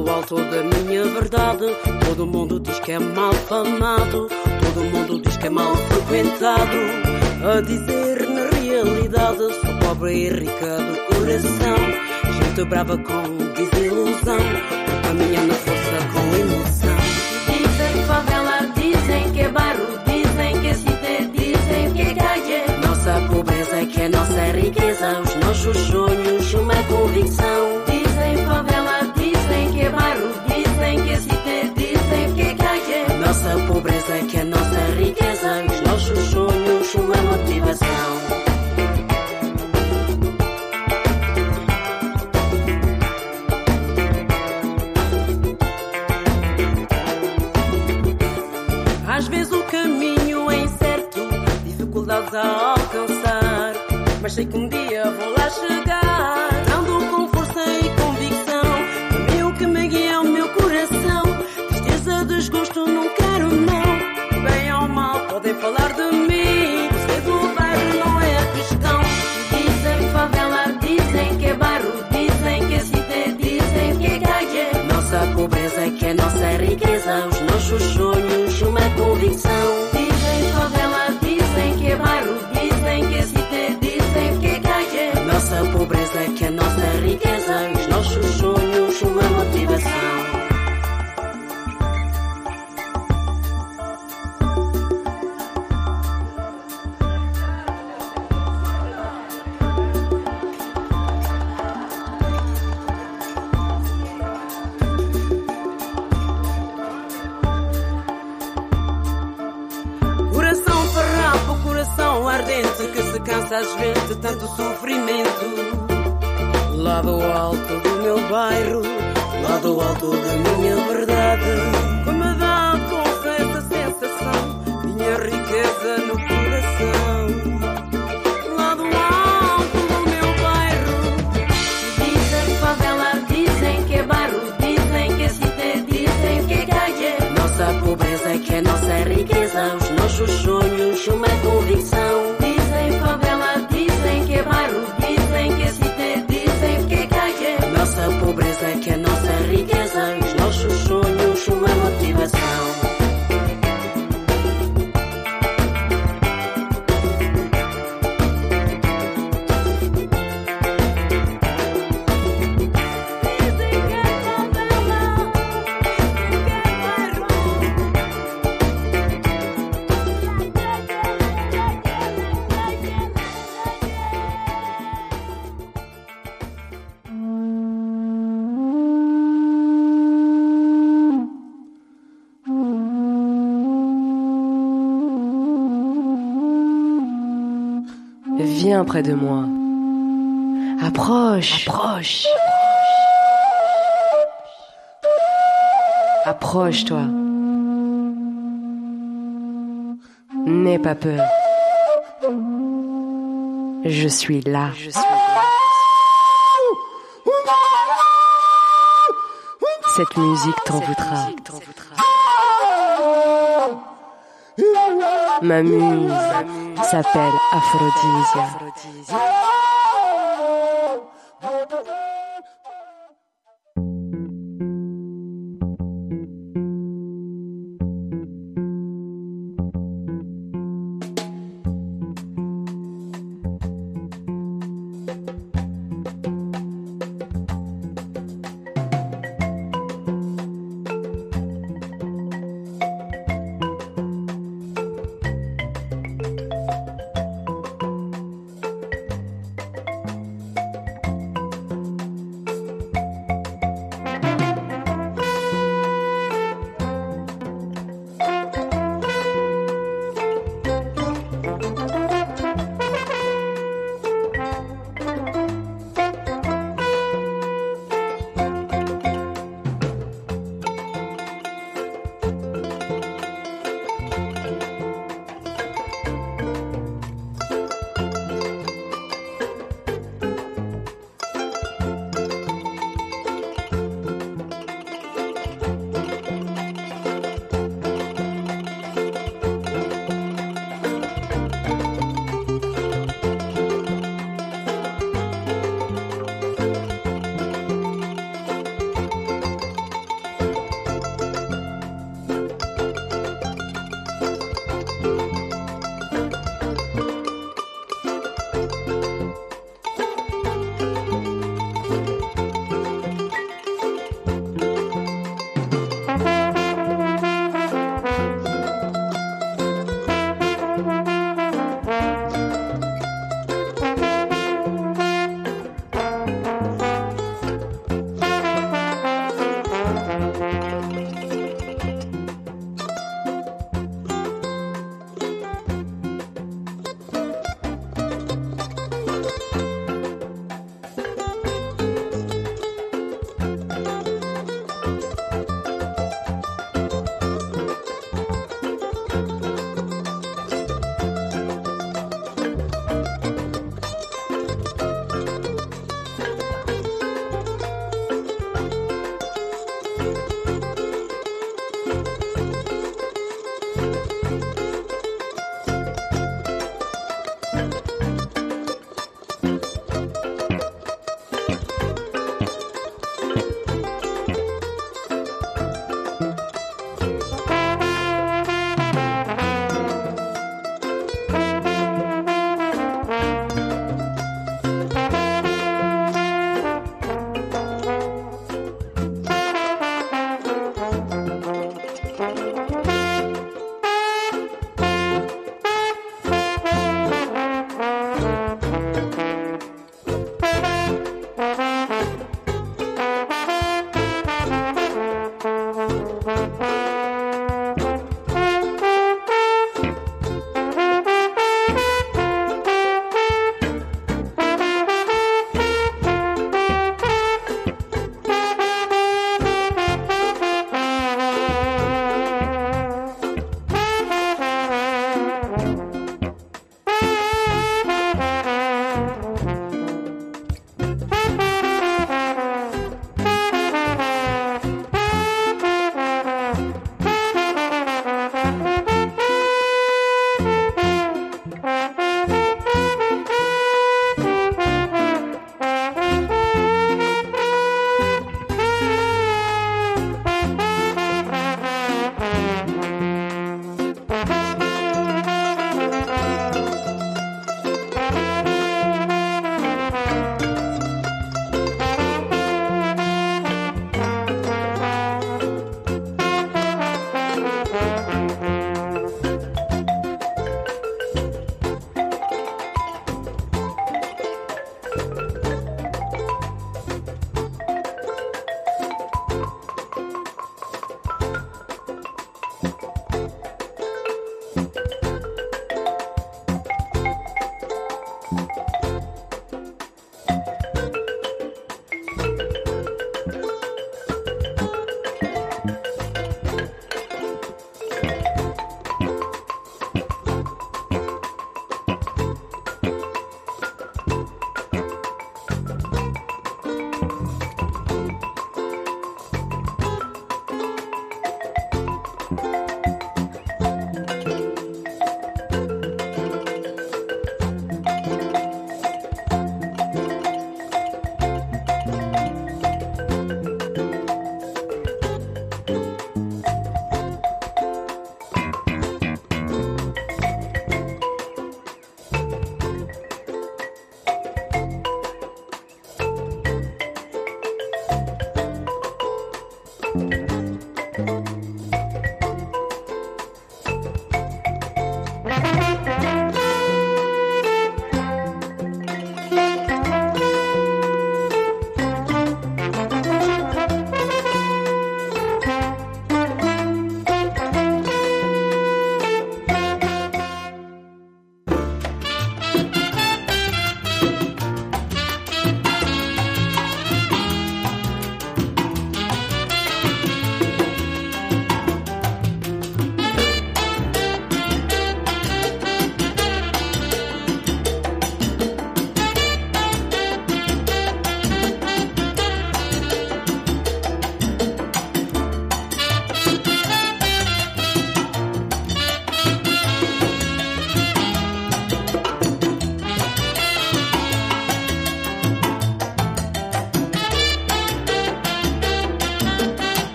do alto da minha verdade. Todo mundo diz que é mal famado, todo mundo diz que é mal frequentado. A dizer na realidade sou pobre e rica do coração. Gente brava com desilusão, caminha na força com emoção. Dizem favela, dizem que é bairro, dizem que é cidade, dizem que é calle. Nossa pobreza é que é nossa riqueza, os nossos sonhos uma convicção. Dizem favela, dizem que é bairro, dizem que é cidade, dizem que é calle. Nossa pobreza é que é nossa riqueza, os nossos sonhos uma motivação. Às vezes o caminho é incerto, dificuldades a alcançar, mas sei que um dia vou lá chegar, dando com força e convicção. Também o que me guia é o meu coração. Tristeza, desgosto, não quero não. Bem ou mal podem falar de mim, sei do bairro não é a questão. Dizem favela, dizem que é bairro, dizem que é cidade, dizem que é calle. Nossa pobreza é que é nossa riqueza, os nossos sonhos uma convicção. Dizem favela, dizem que é bairro, dizem que é cidade, dizem que é calle. Nossa pobreza é que é nossa riqueza, os nossos sonhos uma motivação. Ardente que se cansa às vezes de tanto sofrimento. Lá do alto do meu bairro, lá do alto da minha verdade, que me dá força essa sensação, minha riqueza no coração. Lá do alto do meu bairro. Dizem favela, dizem que é bairro, dizem que é cidade, dizem que é calle. Nossa pobreza é que é nossa riqueza, os nossos sonhos uma convicção. Dizem favela, dizem que é bairro, dizem que é cidade, dizem que é calle. Nossa pobreza é que é nossa riqueza, os nossos sonhos uma motivação. Viens près de moi. Approche. Approche. Approche-toi. N'aie pas peur. Je suis là. Je suis là. Cette musique t'envoûtera. Ma muse s'appelle Aphrodisia.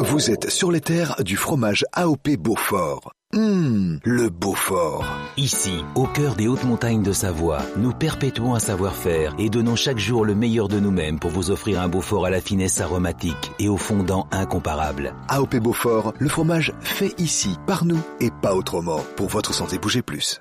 Vous êtes sur les terres du fromage A O P Beaufort. Hum, le Beaufort. Ici, au cœur des hautes montagnes de Savoie, nous perpétuons un savoir-faire et donnons chaque jour le meilleur de nous-mêmes pour vous offrir un Beaufort à la finesse aromatique et au fondant incomparable. A O P Beaufort, le fromage fait ici, par nous et pas autrement. Pour votre santé, bougez plus.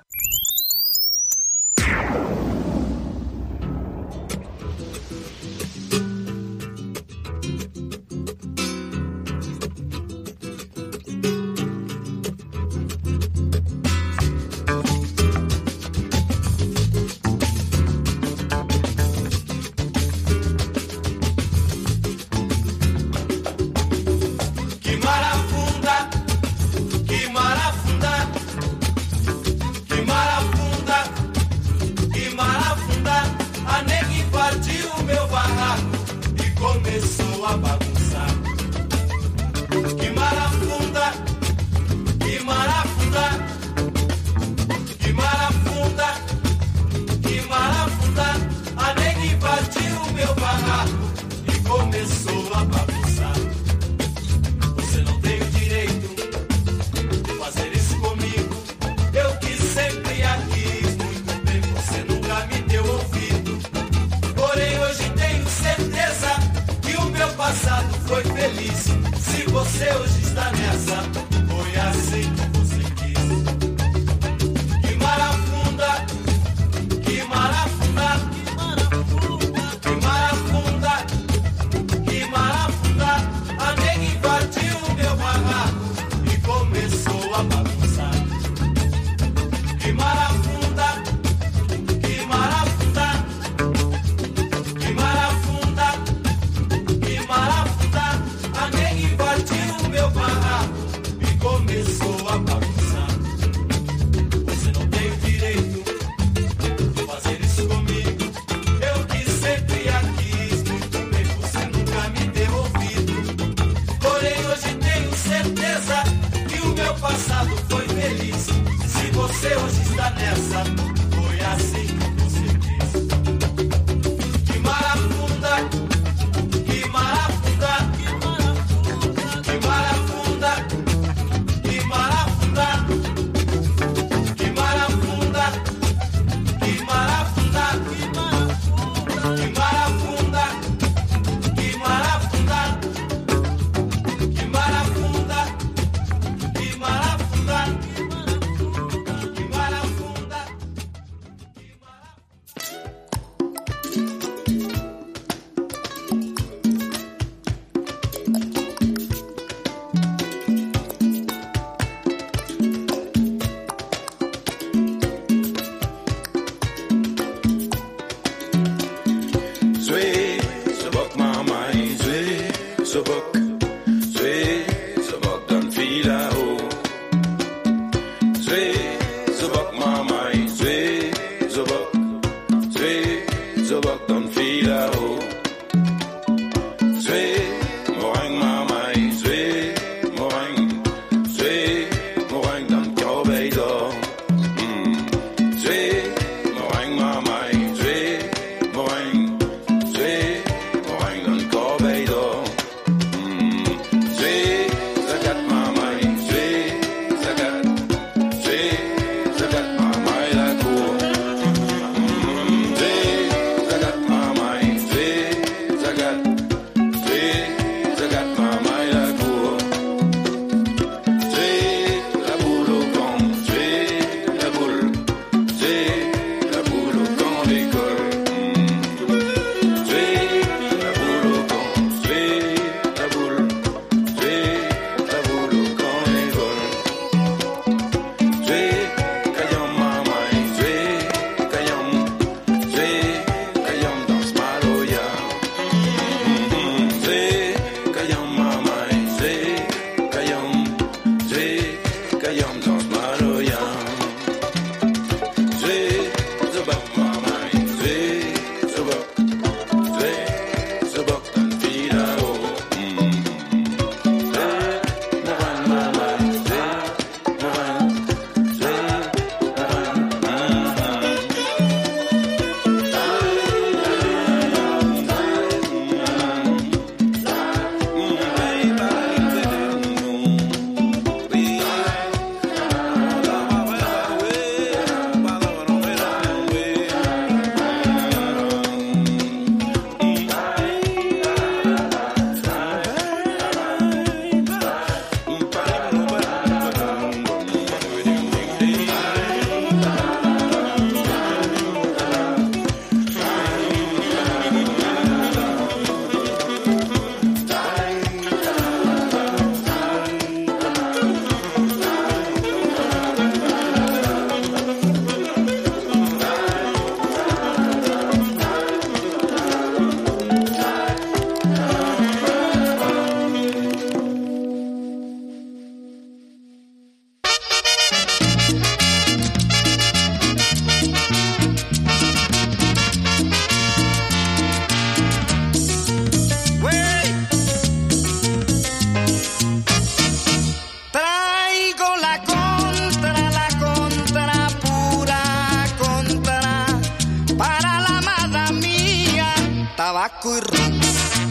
tabaco y ron.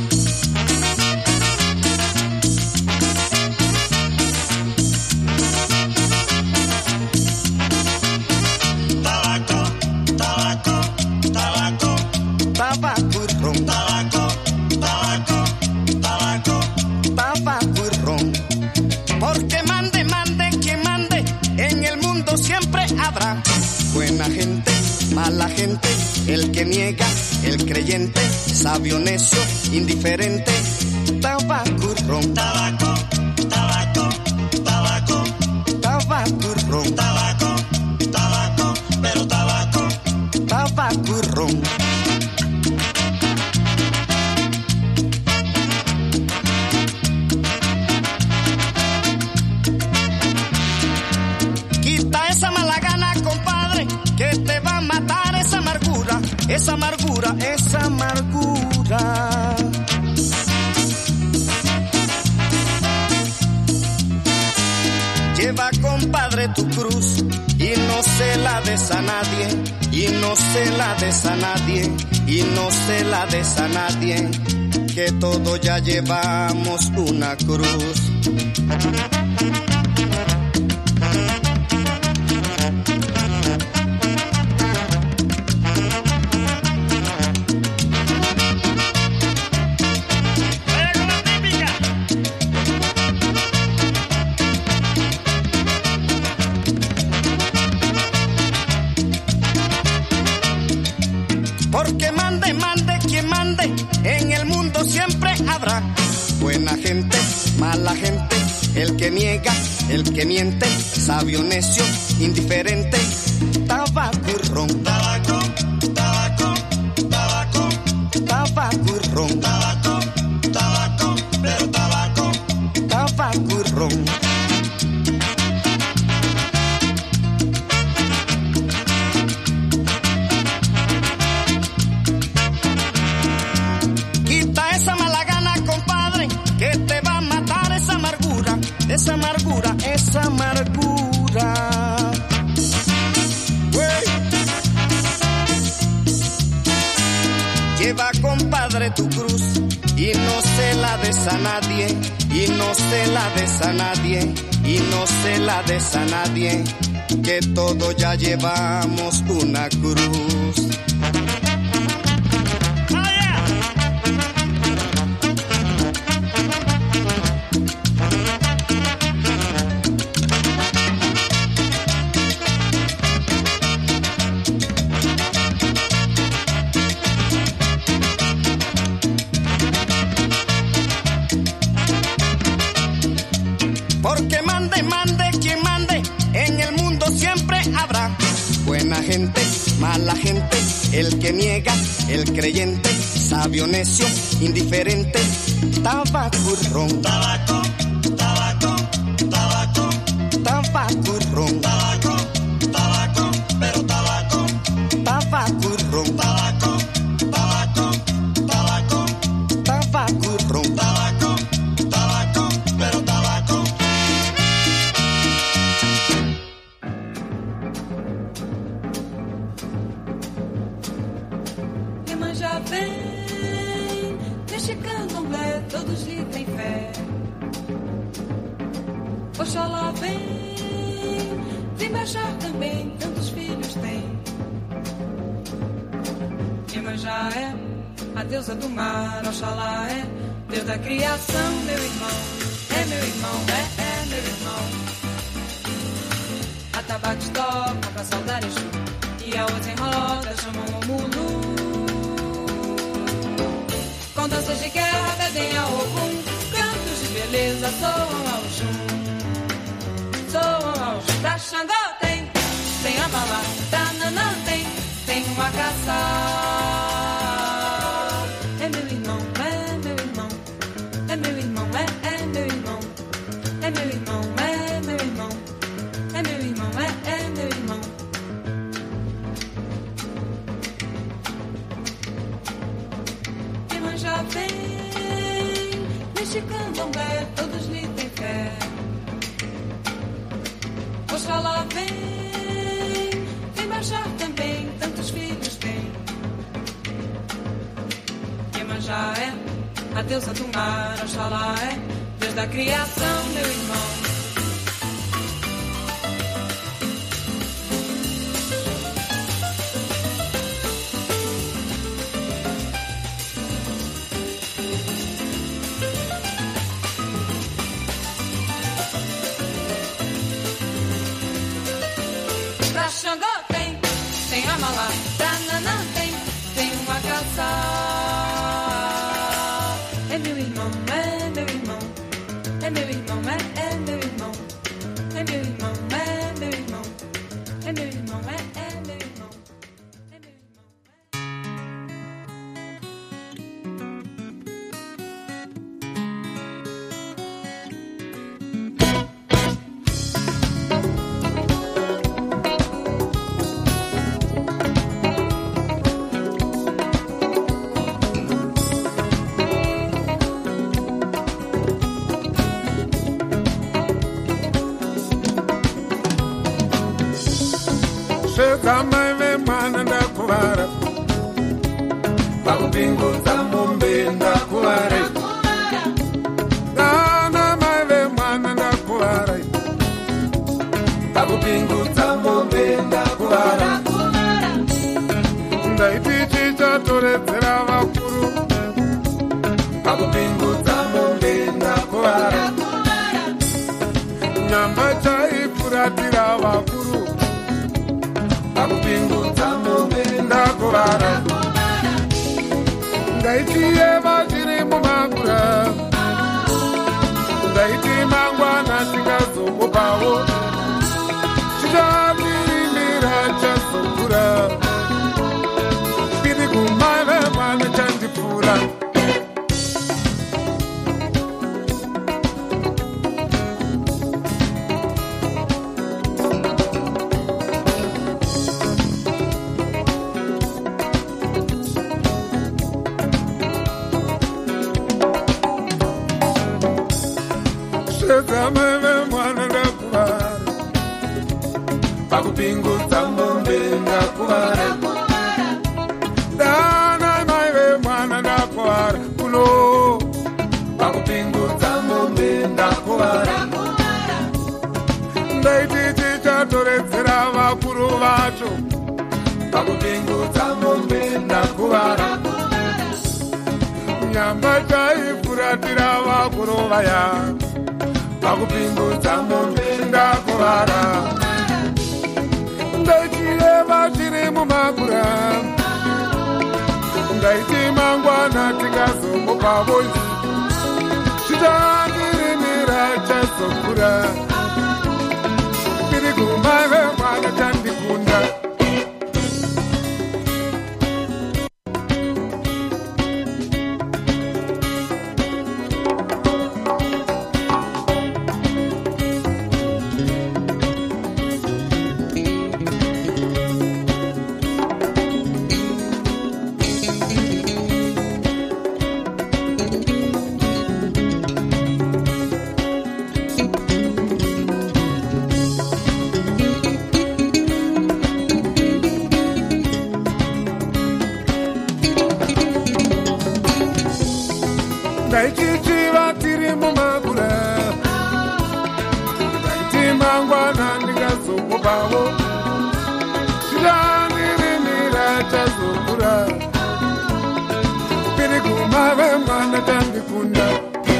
Tabaco, tabaco, tabaco, tabaco y ron. Tabaco, tabaco, tabaco, tabaco y ron. Porque mande, mande, quien mande, en el mundo siempre habrá buena gente, mala gente, el que niega, el creyente, sabio, necio, indiferente. Tabaco y ron. Tabaco, tabaco, tabaco, tabaco y ron. Tabaco, tabaco, pero tabaco, tabaco y ron. Quita esa mala gana, compadre, que te va a matar esa amargura, esa amargura, esa amargura. Lleva, compadre, tu cruz y no se la des a nadie, y no se la des a nadie, y no se la des a nadie, que todos ya llevamos una cruz. Porque mande, mande, quien mande, en el mundo siempre habrá buena gente, mala gente, el que niega, el que miente, sabio, necio, indiferente. Tabaco y ron. Tabaco, tabaco, tabaco, tabaco y ron. Tabaco, tabaco, pero tabaco, tabaco y ron. Esa amargura, esa amargura. Wey. Lleva, compadre, tu cruz y no se la des a nadie, y no se la des a nadie, y no se la des a nadie, que todos ya llevamos una cruz. Porque mande, mande, quien mande, en el mundo siempre habrá buena gente, mala gente, el que niega, el creyente, sabio, necio, indiferente. Tabaco y ron. Tabaco, tabaco, tabaco, tabaco y ron. Tabaco, tabaco, pero tabaco, tabaco y ron. Tabaco, tabaco, tabaco, tabaco y ron. Tabaco, tabaco, pero tabaco. Iemanjá vem, neste candomblé todos lhe têm fé. Oxalá vem, vem baixar também, tantos filhos tem. Iemanjá é a deusa do mar, Oxalá é Deus da criação, meu irmão, é meu irmão, é, é meu irmão. Atabaques tocam pra saudar Exu, e a outra em roda chamam o Mulu. Com danças de guerra pedem ao Ogum, cantos de beleza soam ao Xum. Soam ao Xum. Pra Xangô tem, tem a bala, pra Nanã tem, tem uma caça. É meu irmão, é meu irmão, é meu irmão, é, é meu irmão, é meu irmão, é meu irmão, é meu irmão, é, é meu irmão. Iemanjá vem, neste candomblé todos lhe têm fé. Oxalá vem, vem baixar também, tantos filhos tem. já é a deusa do mar, Oxalá é desde a criação, meu irmão. Pra Xangô tem, tem a malá, pra Nanã tem, tem uma caça. É meu irmão, é meu irmão, é meu irmão, é, é meu irmão, é meu irmão, é meu irmão, é meu irmão, é, é meu irmão, é meu Shezamai ve mwana ndakuwara pakupingudza mombe ndakuwara Dana mai ve mwana ndakuwara pakupingudza mombe ndakuwara Ndaiti chichatoredzera vakuru pakupingudza mombe ndakuwara Nyamba chaifuratira vakuru pakupingudza mombe ndakuwara Ndaitiye vachiri mumakura Ndaiti mangwana tingazongopawo Chichatirimira chazokura Tiri kumaive mwana chandipfura Shezamai mwana ndakuwara pakupingudza mombe ndakuwara Dana mai ve mwana ndakuwara kuno pakupingudza mombe ndakuwara Ndaiti chichatoredzera vakuru vacho pakupingudza mombe ndakuwara Nyamba chaifuratira vakuru vaya pakupingudza mombe ndakuwara Ndaitiye vachiri mumakura Ndaiti mangwana tingazongopawo Chichatirimira chazokura Tiri kumaive mwana chandikunda Ndaichichiva tiri mumakura Ndaiti mangwana ndingazongopawo Chichatirimira chazokura Tiri kumaive mwana chandikunda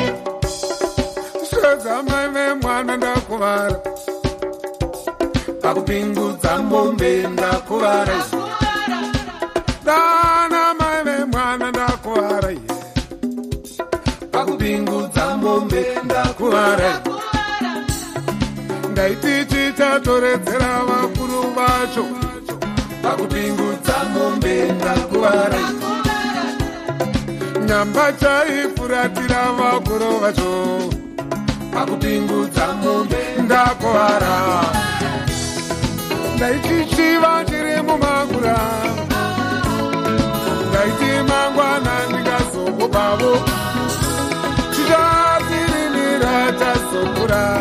Shezamai ve mwana ndakuwara pakupingudza mombe ndakuwara Dana mai ve mwana ndakuwara pakupingudza mombe ndakuwara Ndaiti chichatoredzera vakuru vacho pakupingudza mombe ndakuwara Nyamba chaifuratira vakuru vacho pakupingudza mombe ndakuwara Ndaichichiva chiri mumakura Ndaiti mangwana ndingazongopawo Chichatirimira chazokura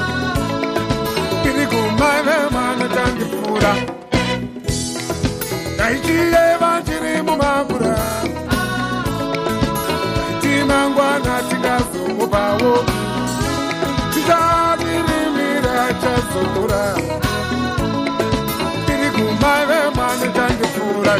Tiri kumaive mwana chandipfura Ndaitiye vachiri mumakura mwana tikazokupawo tichavirimira chazotora tiri kumaive mwana tandifura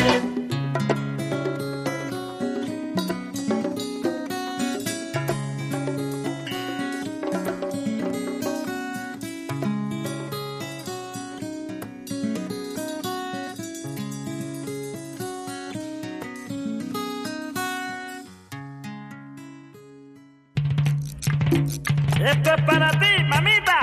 Esto es para ti, mamita.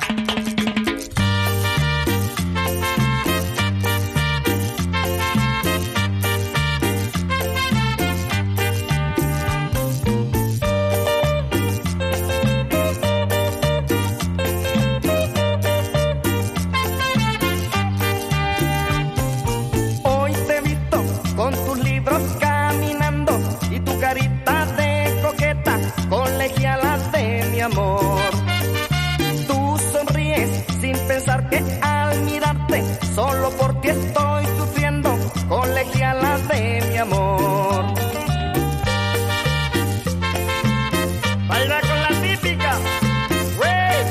Hoy te he visto con tus libros caminando y tu carita de coqueta, colegiala de mi amor. Tú sonríes sin pensar que al mirarte solo por ti estoy sufriendo, colegiala de mi amor. Baila con la típica, wey.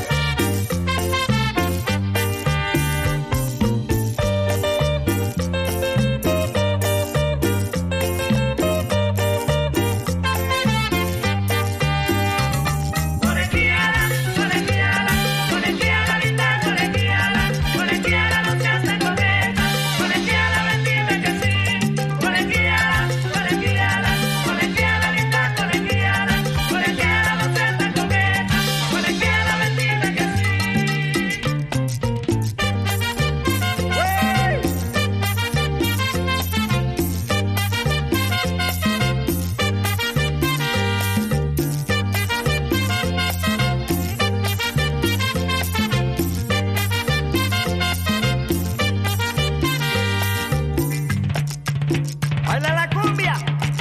Baila la cumbia,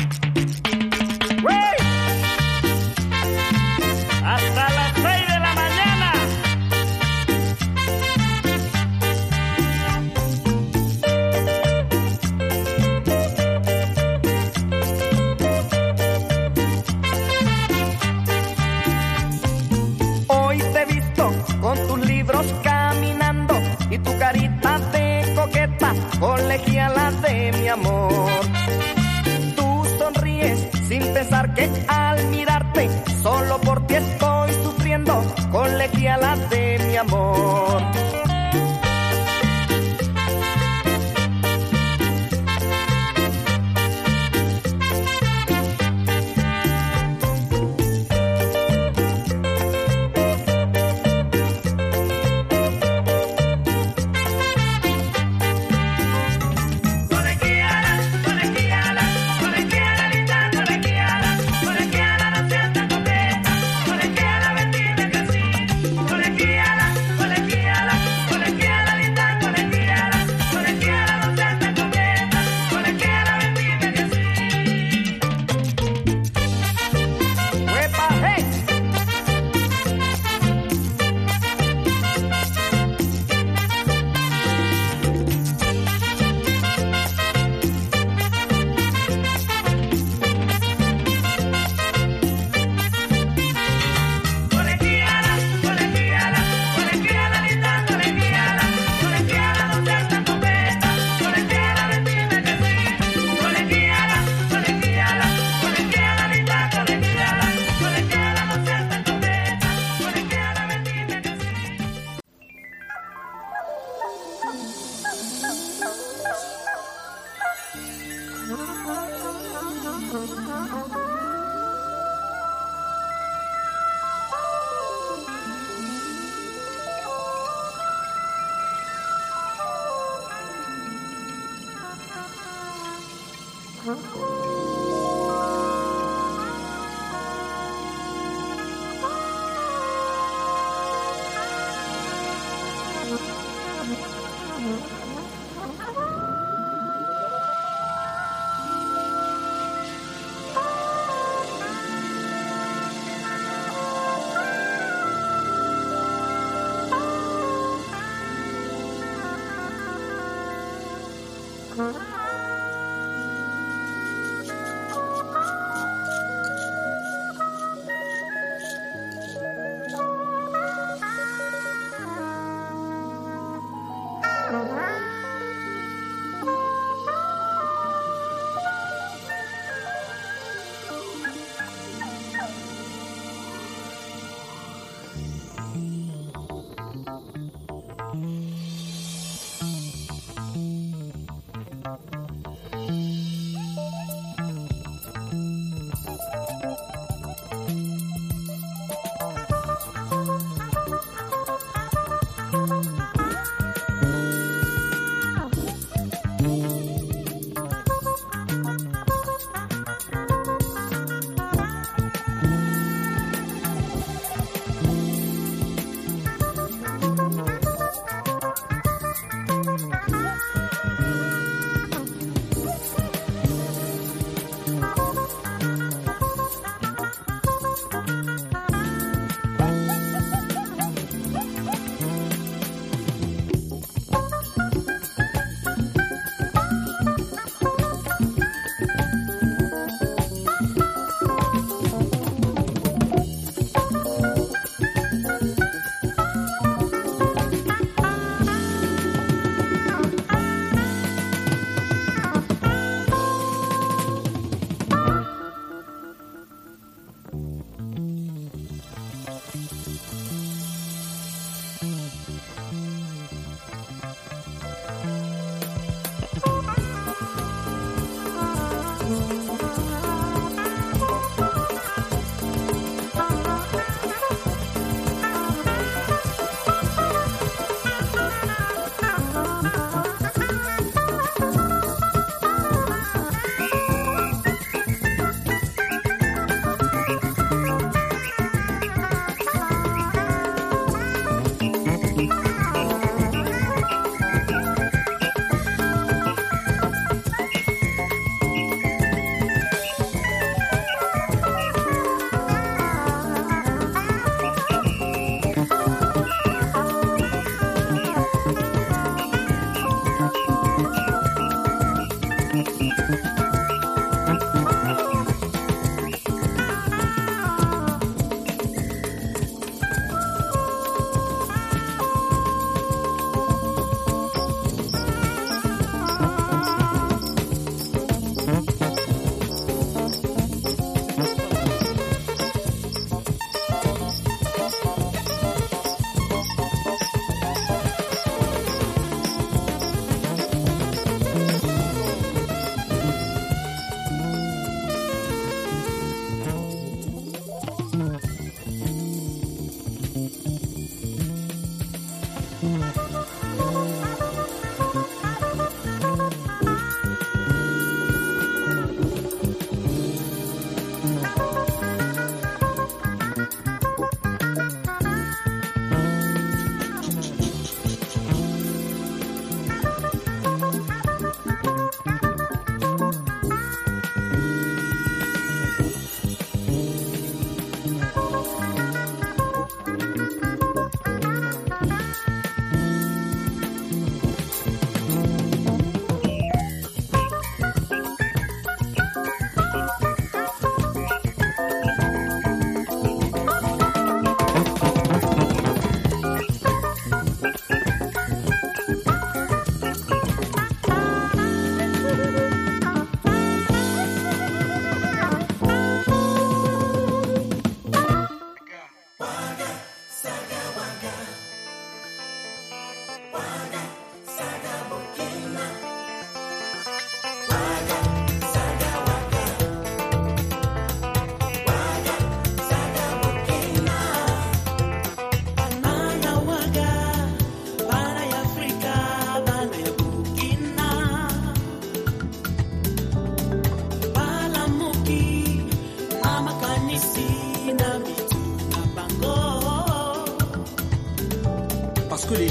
wey. Hasta las seis de la mañana. Hoy te he visto con tus libros caminando y tu carita de coqueta, colegiala de mi amor. Tú sonríes sin pensar que al mirarte solo por ti estoy sufriendo, colegiala de mi amor.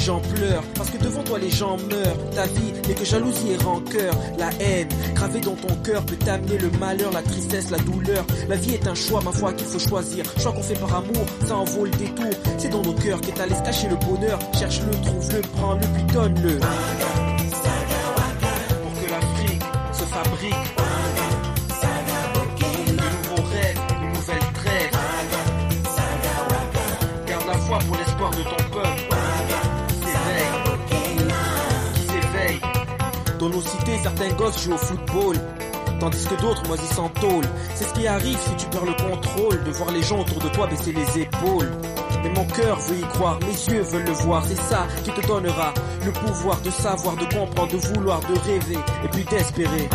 gens pleurent, parce que devant toi les gens meurent. Ta vie n'est que jalousie et rancœur. La haine gravée dans ton cœur peut t'amener le malheur, la tristesse, la douleur. La vie est un choix, ma foi, qu'il faut choisir. Choix qu'on fait par amour, ça en vaut le détour. C'est dans nos cœurs qu'est allé se cacher le bonheur. Cherche-le, trouve-le, prends-le, puis donne-le. Pour que l'Afrique se fabrique de nouveaux rêves, de nouvelles trêves. Garde la foi pour l'espoir de ton peuple. S'éveille. Dans nos cités, certains gosses jouent au football, tandis que d'autres moisissent en tôle. C'est ce qui arrive si tu perds le contrôle, de voir les gens autour de toi baisser les épaules. Mais mon cœur veut y croire, mes yeux veulent le voir. C'est ça qui te donnera le pouvoir de savoir, de comprendre, de vouloir, de rêver et puis d'espérer.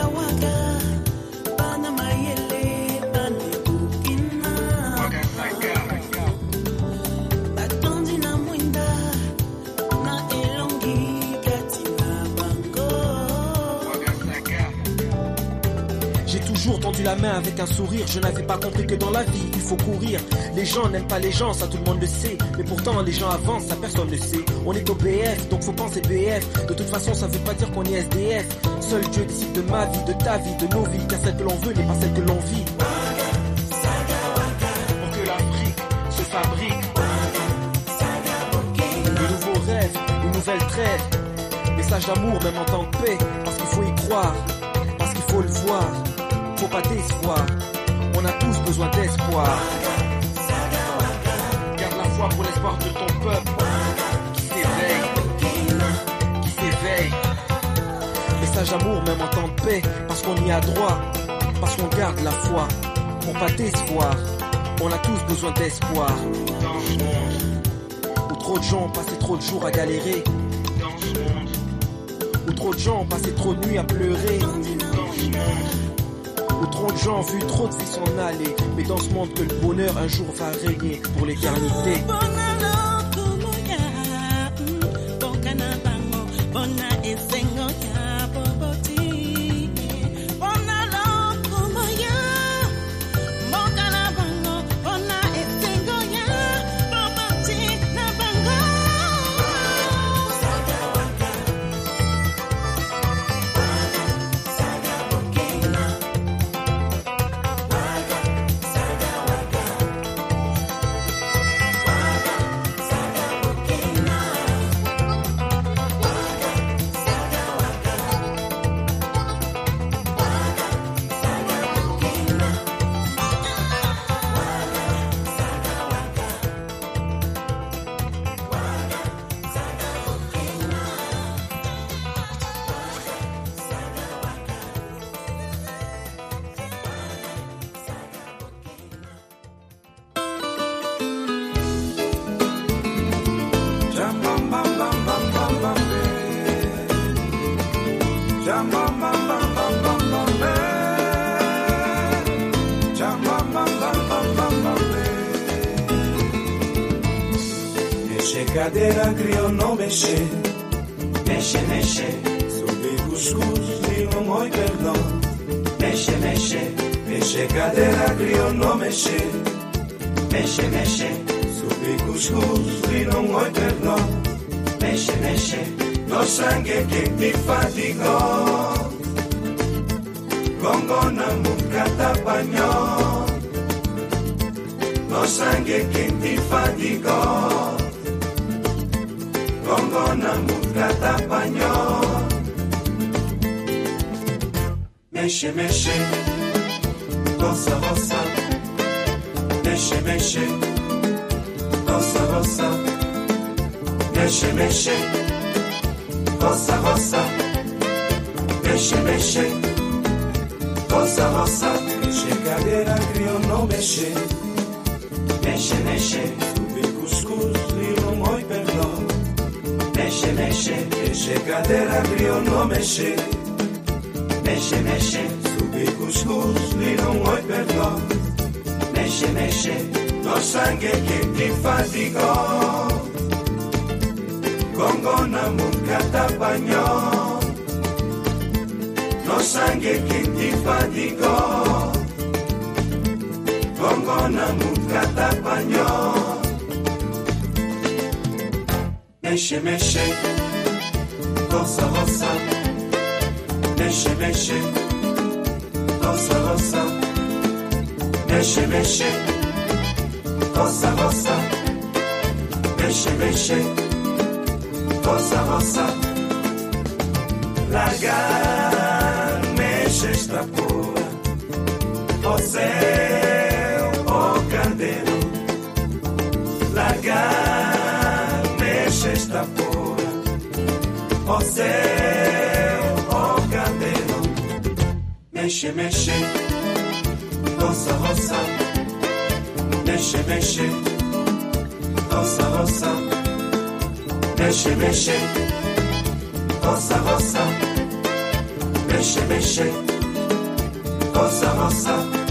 Tendu la main avec un sourire, je n'avais pas compris que dans la vie il faut courir. Les gens n'aiment pas les gens, ça tout le monde le sait. Mais pourtant les gens avancent, ça personne ne sait. On est au B F, donc faut penser B F. De toute façon ça veut pas dire qu'on est S D F. Seul Dieu décide de ma vie, de ta vie, de nos vies. Car celle que l'on veut n'est pas celle que l'on vit. Pour que l'Afrique se fabrique de nouveaux rêves, de nouvelles trêves. Message d'amour même en temps de paix. Parce qu'il faut y croire, parce qu'il faut le voir. Faut pas décevoir, on a tous besoin d'espoir. Garde la foi pour l'espoir de ton peuple qui s'éveille, qui s'éveille. Message d'amour même en temps de paix, parce qu'on y a droit, parce qu'on garde la foi. Pour pas décevoir, on a tous besoin d'espoir. Dans ce monde où trop de gens ont passé trop de jours à galérer. Dans ce monde où trop de gens ont passé trop de nuits à pleurer. Dans ce monde où trop de gens ont vu trop de vies s'en aller. Mais dans ce monde que le bonheur un jour va régner pour l'éternité. Cadeira criou não mexer, mexe, mexe. Subi cuscuz e não oi perdão, mexe, mexe. Mexe cadeira criou não mexer, mexe, mexe. Subi cuscuz e não oi perdão, mexe, mexe. No sangue que te fatigou, Congo na muca tapanhou. No sangue que te fatigou, Congo na muca tapanhou. Mexe, mexe, roça, roça. Mexe, mexe, roça, roça. Mexe, mexe, roça, roça. Mexe, mexe, roça, roça. Mexe cadeira, criou não mexe. Mexe, mexe, subi cuscuz e não oi perdão. Mexe, mexe, mexe cadeira, criou não mexe. Mexe, mexe, subi cuscuz e não oi perdão. Mexe, mexe, no sangue que te fatigou, Congo na muca tapanhou. No sangue que te fatigou, Congo na muca tapanhou. Mexe, mexe, roça, roça. Mexe, mexe, roça, roça. Mexe, mexe, roça, roça. Mexe, mexe, roça, roça. Largar, mexe esta porra. Ó céu, ó candeiro. Largar, mexe esta porra. Ó céu, ó candeiro. Mexe, mexe, roça, roça. Mexe, mexe, roça, roça. Mexe, mexe, roça, roça. Mexe, mexe, roça, roça.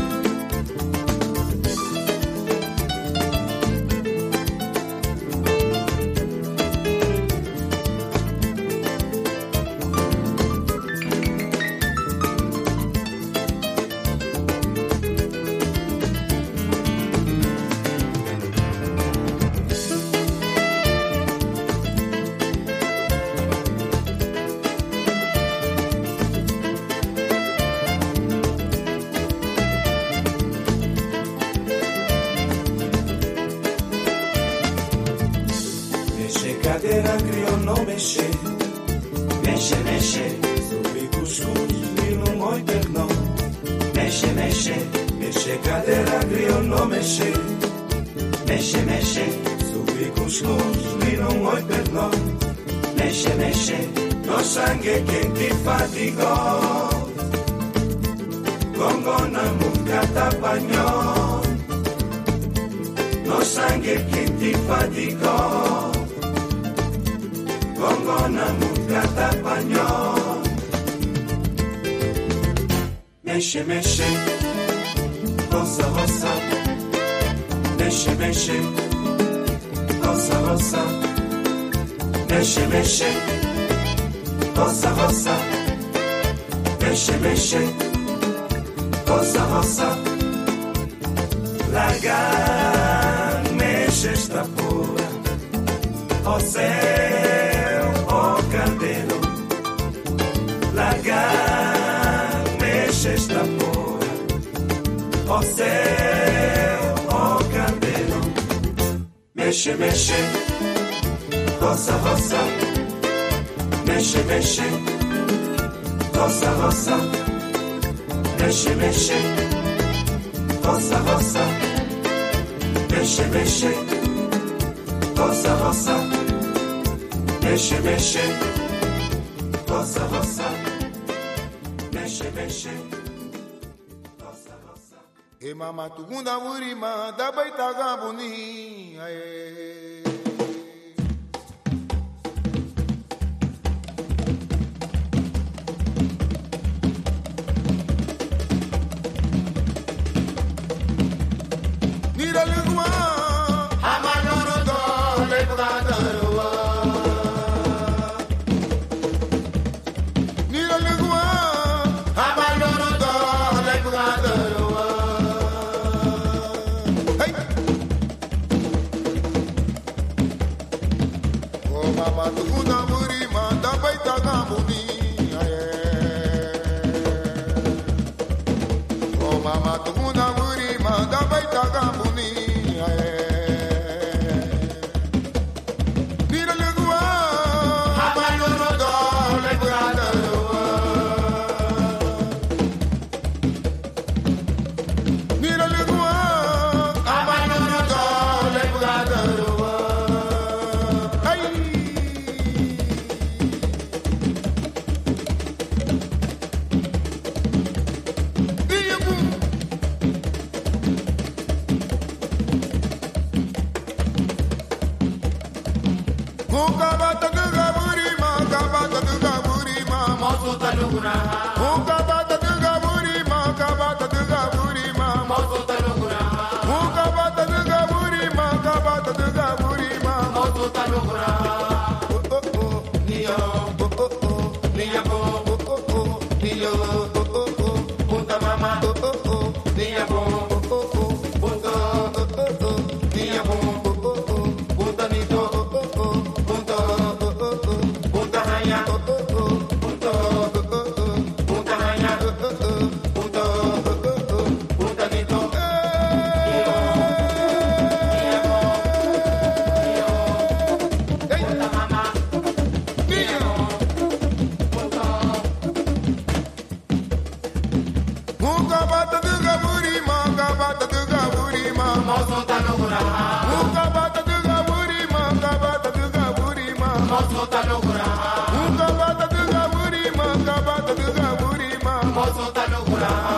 Cadeira criou não mexer, mexe, mexe, subi cuscuz e não moi perdão. Mexe, mexe, mexe, cadeira criou não mexer, mexe, mexe, subi cuscuz e não moi perdão. Mexe, mexe, no sangue quente fatigou, Congo na muca tapanhou, no sangue quente fatigou. Congo na muca tapanhou. Mexe, mexe, roça, roça. Mexe, mexe, roça, roça. Mexe, mexe, roça, roça. Mexe, mexe, roça, roça. Largar, mexe esta porra. Ó céu, ó candeiro. Largar, mexe esta porra. Ó céu, ó candeiro. Mexe, mexe, roça, roça. Mexe, mexe, roça, roça. Mexe, mexe, roça, roça. Mexe, mexe, roça, roça. Mexe, mexe, roça, roça. Mexe, mexe, roça, roça. E mama tugunda urima da baita gabuni. Nira legua, amanoro do legua. Punta mula.